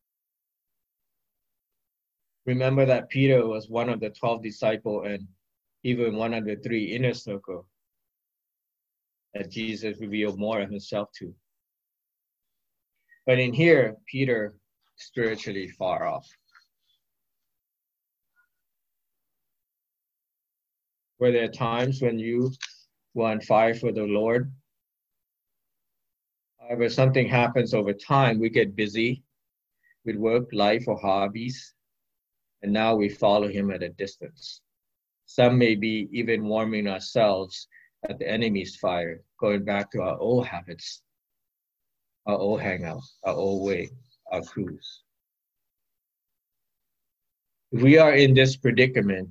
Remember that Peter was one of the twelve disciples and even one of the three inner circle that Jesus revealed more of himself to. But in here, Peter spiritually far off. Were there times when you were on fire for the Lord? However, something happens over time. We get busy with work, life, or hobbies, and now we follow him at a distance. Some may be even warming ourselves at the enemy's fire, going back to our old habits, our old hangout, our old way, our cruise. If we are in this predicament,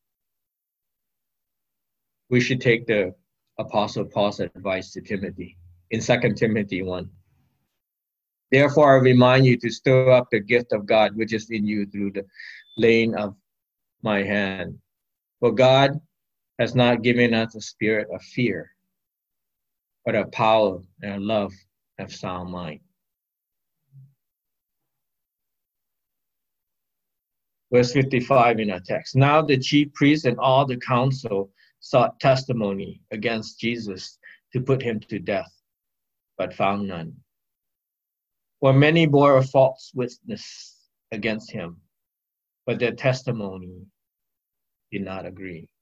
we should take the Apostle Paul's advice to Timothy in Second Timothy one. Therefore, I remind you to stir up the gift of God which is in you through the laying of my hand. For God has not given us a spirit of fear, but of power and love and sound mind. Verse fifty-five in our text. Now the chief priests and all the council sought testimony against Jesus to put him to death, but found none. For many bore a false witness against him, but their testimony did not agree.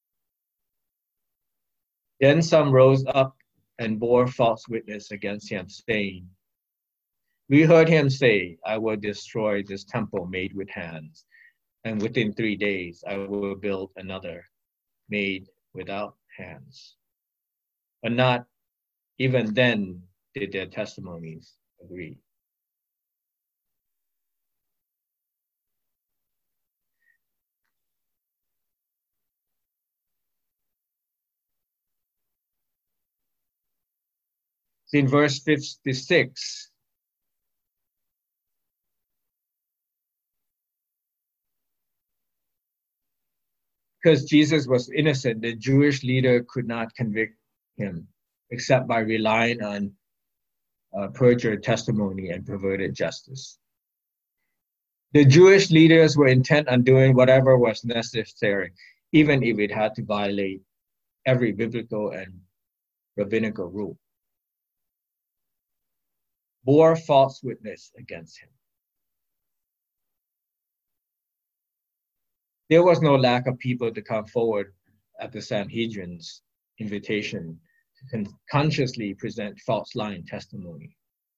Then some rose up and bore false witness against him, saying, we heard him say, I will destroy this temple made with hands, and within three days I will build another made without hands. But not even then did their testimonies agree. In verse fifty-six, because Jesus was innocent, the Jewish leader could not convict him except by relying on uh, perjured testimony and perverted justice. The Jewish leaders were intent on doing whatever was necessary, even if it had to violate every biblical and rabbinical rule. Bore false witness against him. There was no lack of people to come forward at the Sanhedrin's invitation to con- consciously present false lying testimony.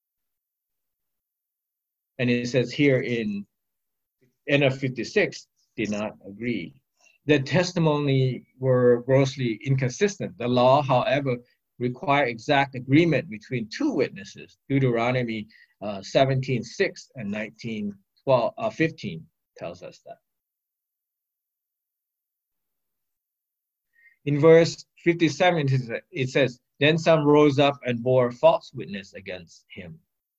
And it says here in end of fifty-six, did not agree. The testimony were grossly inconsistent. The law, however, required exact agreement between two witnesses. Deuteronomy uh, seventeen six and nineteen twelve, uh, fifteen tells us that. In verse fifty-seven, it says, then some rose up and bore false witness against him.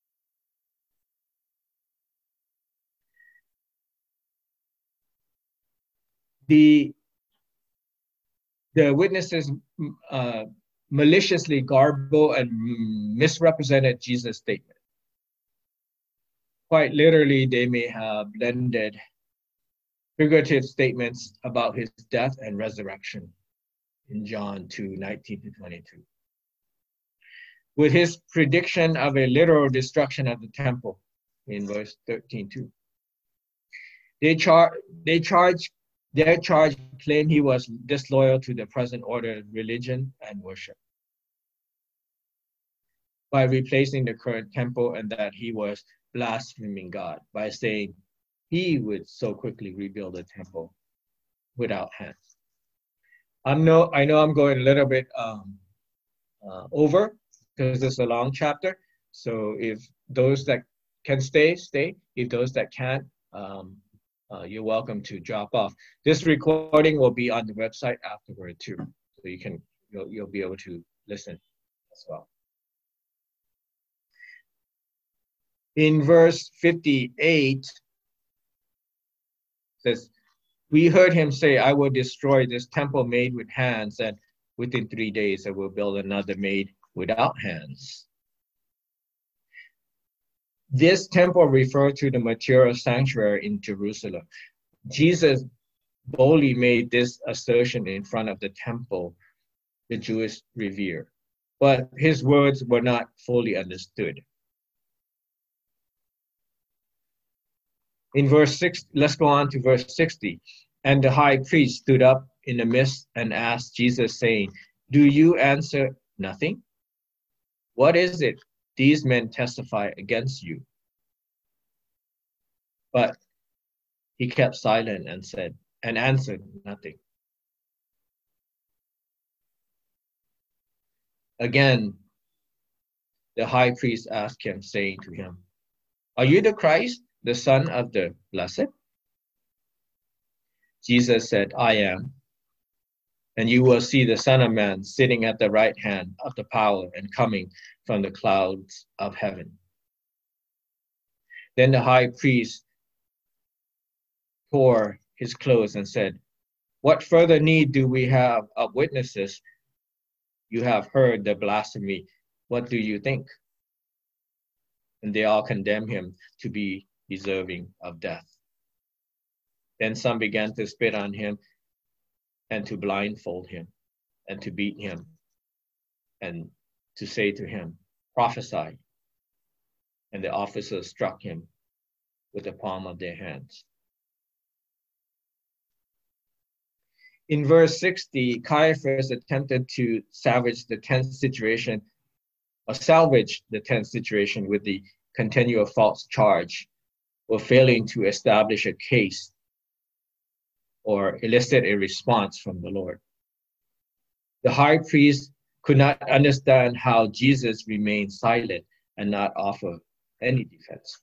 The, the witnesses uh, maliciously garbled and misrepresented Jesus' statement. Quite literally, they may have blended figurative statements about his death and resurrection in John two, nineteen to twenty-two. With his prediction of a literal destruction of the temple in verse thirteen too. They, char they charge, their charge claimed he was disloyal to the present order of religion and worship by replacing the current temple, and that he was blaspheming God by saying he would so quickly rebuild the temple without hands. I'm no, I know I'm going a little bit um, uh, over because it's a long chapter. So if those that can stay, stay. If those that can't, um, uh, you're welcome to drop off. This recording will be on the website afterward too, so you can you'll, you'll be able to listen as well. In verse fifty-eight, it says, "We heard him say, I will destroy this temple made with hands, and within three days I will build another made without hands." This temple referred to the material sanctuary in Jerusalem. Jesus boldly made this assertion in front of the temple the Jews revere, but his words were not fully understood. In verse six, let's go on to verse sixty. "And the high priest stood up in the midst and asked Jesus, saying, 'Do you answer nothing? What is it these men testify against you?' But he kept silent and said, and answered nothing. Again, the high priest asked him, saying to him, 'Are you the Christ, the Son of the Blessed?' Jesus said, 'I am. And you will see the Son of Man sitting at the right hand of the power and coming from the clouds of heaven.' Then the high priest tore his clothes and said, 'What further need do we have of witnesses? You have heard the blasphemy. What do you think?' And they all condemned him to be deserving of death. Then some began to spit on him and to blindfold him and to beat him and to say to him, 'Prophesy.' And the officers struck him with the palm of their hands." In verse sixty, Caiaphas attempted to salvage the tense situation, or salvage the tense situation with the continual false charge, or failing to establish a case or elicit a response from the Lord. The high priest could not understand how Jesus remained silent and not offer any defense.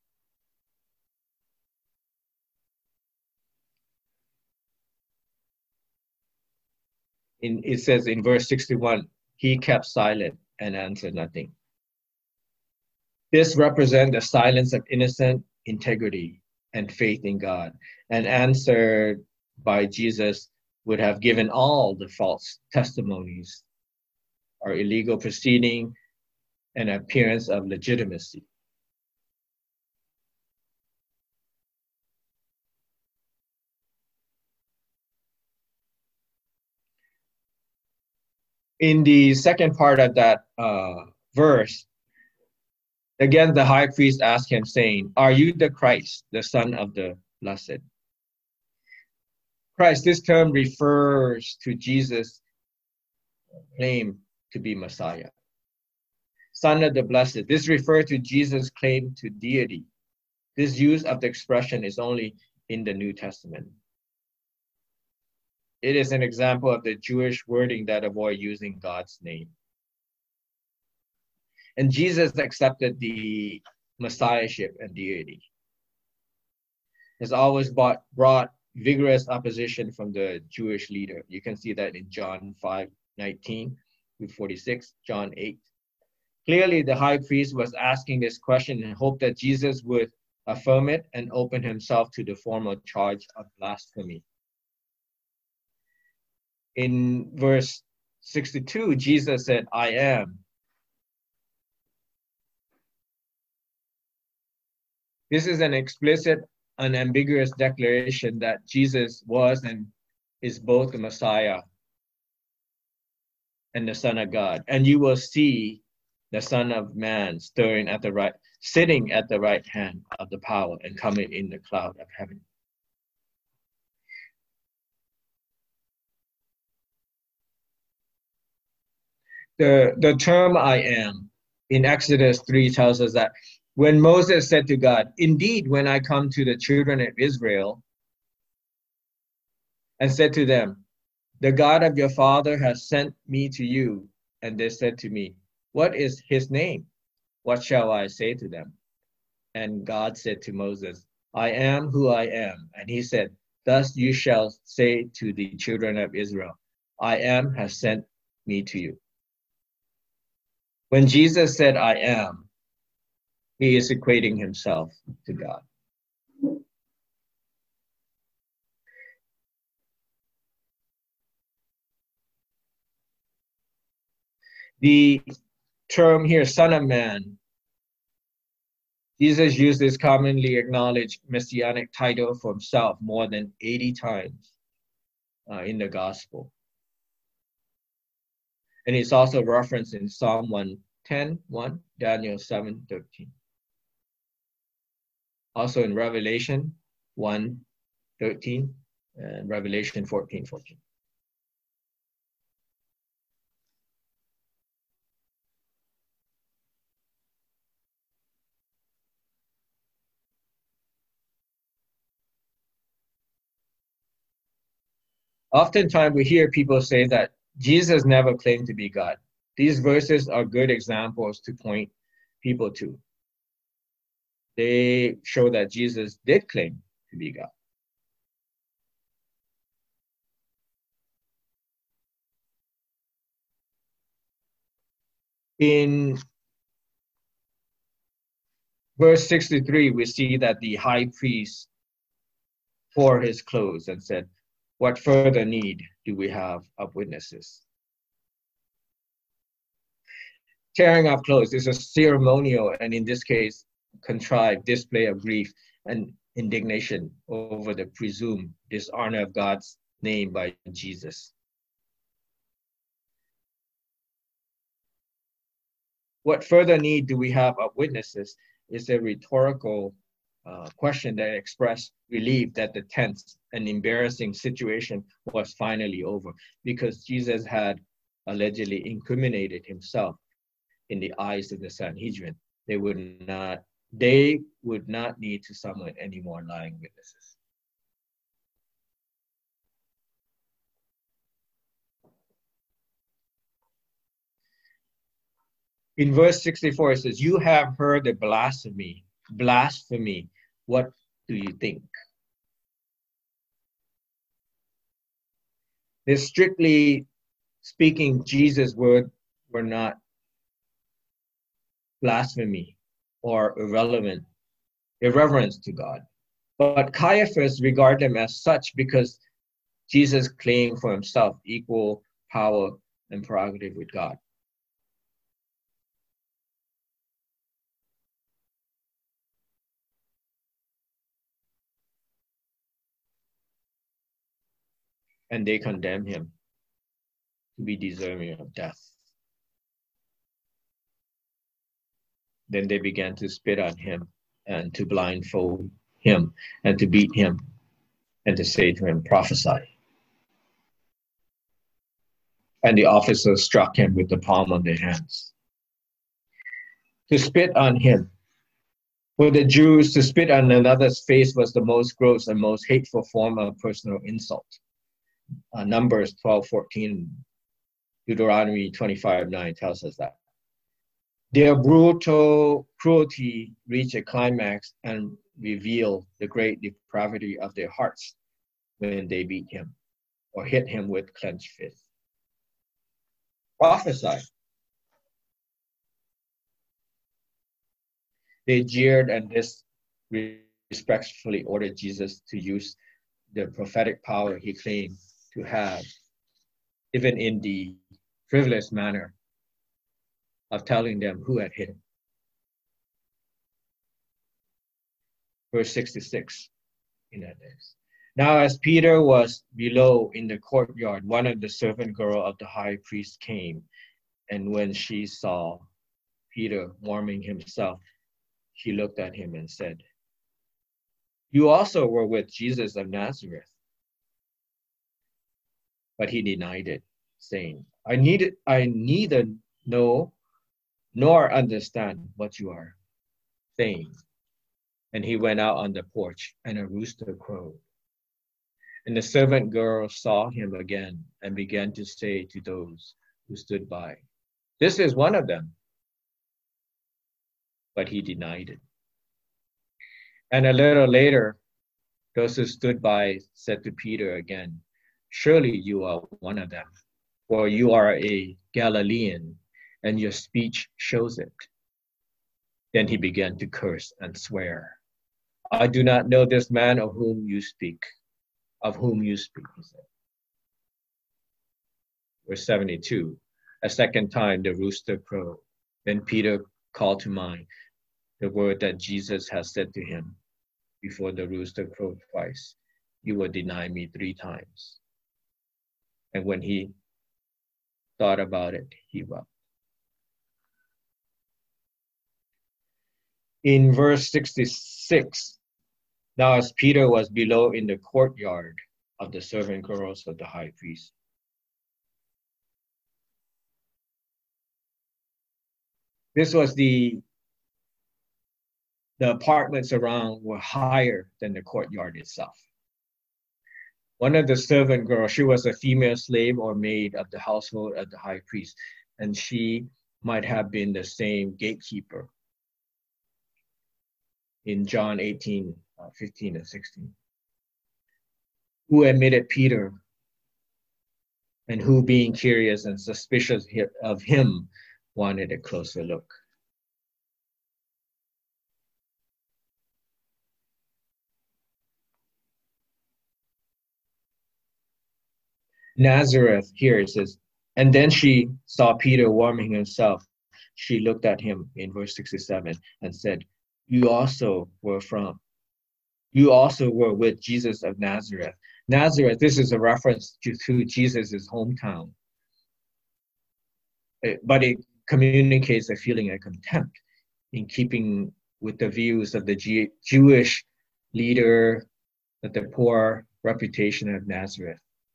In, it says in verse sixty-one, he kept silent and answered nothing. This represents the silence of innocent integrity and faith in God, and answered by Jesus would have given all the false testimonies or illegal proceeding an appearance of legitimacy. In the second part of that uh, verse, again, the high priest asked him, saying, "Are you the Christ, the Son of the Blessed?" Christ, this term refers to Jesus' claim to be Messiah. Son of the Blessed. This refers to Jesus' claim to deity. This use of the expression is only in the New Testament. It is an example of the Jewish wording that avoid using God's name. And Jesus accepted the messiahship and deity. Has always brought, brought vigorous opposition from the Jewish leader. You can see that in John five nineteen through forty-six, John eight. Clearly, the high priest was asking this question in hope that Jesus would affirm it and open himself to the formal charge of blasphemy. In verse sixty-two, Jesus said, "I am." This is an explicit an ambiguous declaration that Jesus was and is both the Messiah and the Son of God. And you will see the Son of Man stirring at the right, sitting at the right hand of the power and coming in the cloud of heaven. The, the term I am in Exodus three tells us that when Moses said to God, indeed, when I come to the children of Israel and said to them, the God of your father has sent me to you. And they said to me, what is his name? What shall I say to them? And God said to Moses, I am who I am. And he said, thus you shall say to the children of Israel, I am has sent me to you. When Jesus said, I am, he is equating himself to God. The term here, Son of Man, Jesus used this commonly acknowledged messianic title for himself more than eighty times uh, in the gospel. And it's also referenced in Psalm one ten, one, Daniel seven, thirteen. Also in Revelation one, thirteen, and Revelation fourteen, fourteen. Oftentimes we hear people say that Jesus never claimed to be God. These verses are good examples to point people to. They show that Jesus did claim to be God. In verse sixty-three, we see that the high priest tore his clothes and said, what further need do we have of witnesses? Tearing up clothes is a ceremonial, and in this case, contrived display of grief and indignation over the presumed dishonor of God's name by Jesus. What further need do we have of witnesses is a rhetorical uh, question that expressed relief that the tense and embarrassing situation was finally over, because Jesus had allegedly incriminated himself in the eyes of the Sanhedrin. They would not, they would not need to summon any more lying witnesses. In verse sixty-four, it says, you have heard the blasphemy, blasphemy. What do you think? This strictly speaking, Jesus' words were not blasphemy or irrelevant, irreverence to God. But Caiaphas regarded them as such because Jesus claimed for himself equal power and prerogative with God. And they condemned him to be deserving of death. Then they began to spit on him and to blindfold him and to beat him and to say to him, prophesy. And the officers struck him with the palm of their hands. To spit on him. For the Jews, to spit on another's face was the most gross and most hateful form of personal insult. Uh, Numbers twelve fourteen, Deuteronomy twenty-five nine tells us that. Their brutal cruelty reached a climax and revealed the great depravity of their hearts when they beat him or hit him with clenched fists. Prophesy. They jeered and disrespectfully ordered Jesus to use the prophetic power he claimed to have, even in the frivolous manner of telling them who had hit him. Verse sixty-six, in that days. Now, as Peter was below in the courtyard, one of the servant girl of the high priest came, and when she saw Peter warming himself, she looked at him and said, "You also were with Jesus of Nazareth." But he denied it, saying, I needed, I neither know nor understand what you are saying. And he went out on the porch, and a rooster crowed. And the servant girl saw him again and began to say to those who stood by, "This is one of them." But he denied it. And a little later, those who stood by said to Peter again, "Surely you are one of them, for you are a Galilean, and your speech shows it." Then he began to curse and swear, "I do not know this man of whom you speak, of whom you speak," he said. Verse seventy-two, a second time the rooster crowed. Then Peter called to mind the word that Jesus had said to him, "Before the rooster crowed twice, you will deny me three times." And when he thought about it, he wept. In verse sixty-six, now as Peter was below in the courtyard of the servant girls of the high priest, this was the the apartments around were higher than the courtyard itself. One of the servant girls, she was a female slave or maid of the household of the high priest, and she might have been the same gatekeeper in John eighteen, uh, fifteen and sixteen, who admitted Peter, and who, being curious and suspicious of him, wanted a closer look. Nazareth, here it says, and then she saw Peter warming himself. She looked at him in verse sixty-seven and said, You also were from, you also were with Jesus of Nazareth. Nazareth, this is a reference to, to Jesus' hometown. It, but it communicates a feeling of contempt in keeping with the views of the G- Jewish leader, of the poor reputation of Nazareth.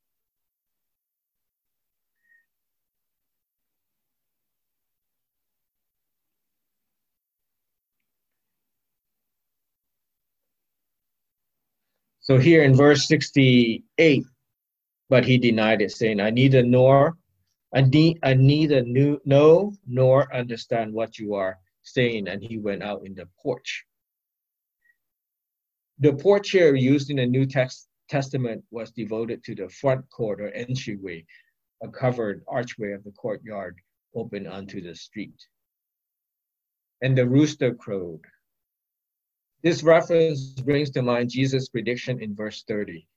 So here in verse sixty-eight, but he denied it, saying, I neither nor I need I neither knew, know nor understand what you are saying, and he went out in the porch. The porch here used in the New Text, Testament was devoted to the front court or entryway, a covered archway of the courtyard open onto the street. And the rooster crowed. This reference brings to mind Jesus' prediction in verse thirty.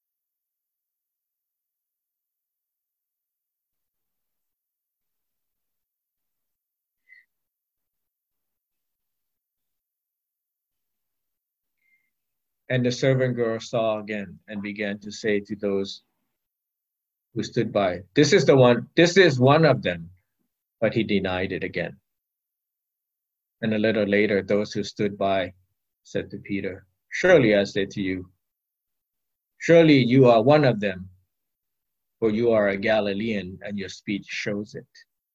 And the servant girl saw again and began to say to those who stood by, This is the one, this is one of them. But he denied it again. And a little later, those who stood by said to Peter, Surely I say to you, surely you are one of them, for you are a Galilean, and your speech shows it.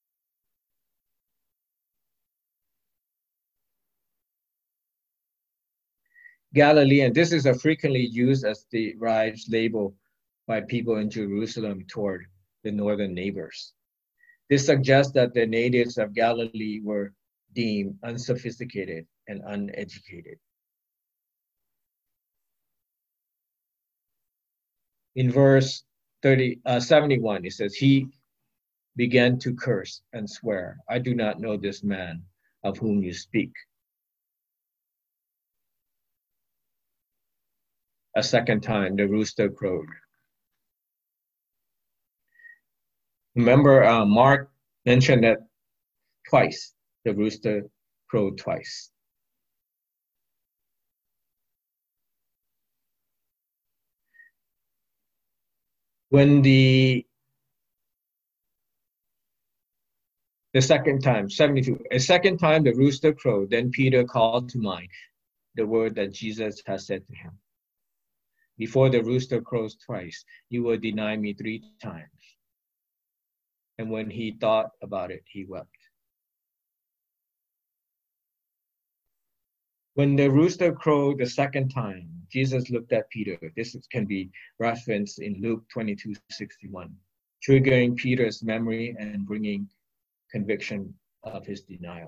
Galilean, this is a frequently used as the derived label by people in Jerusalem toward the northern neighbors. This suggests that the natives of Galilee were deemed unsophisticated and uneducated. In verse thirty, uh, seventy-one, it says, he began to curse and swear, I do not know this man of whom you speak. A second time, the rooster crowed. Remember, uh, Mark mentioned that twice, the rooster crowed twice. When the the second time, seventy-two, a second time the rooster crowed, then Peter called to mind the word that Jesus had said to him. Before the rooster crows twice, you will deny me three times. And when he thought about it, he wept. When the rooster crowed the second time, Jesus looked at Peter. This can be referenced in Luke twenty-two sixty-one, triggering Peter's memory and bringing conviction of his denial.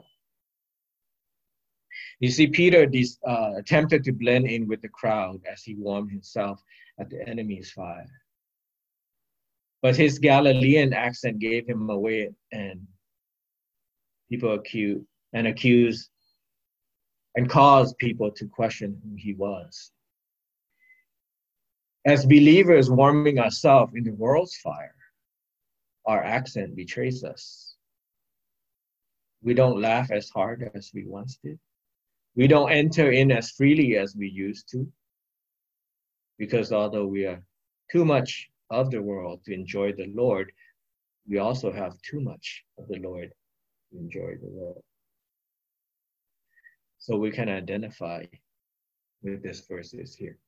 You see, Peter uh, attempted to blend in with the crowd as he warmed himself at the enemy's fire. But his Galilean accent gave him away, and people accused and accused and caused people to question who he was. As believers warming ourselves in the world's fire, our accent betrays us. We don't laugh as hard as we once did. We don't enter in as freely as we used to, because although we are too much of the world to enjoy the Lord, we also have too much of the Lord to enjoy the world. So we can identify with these verses here.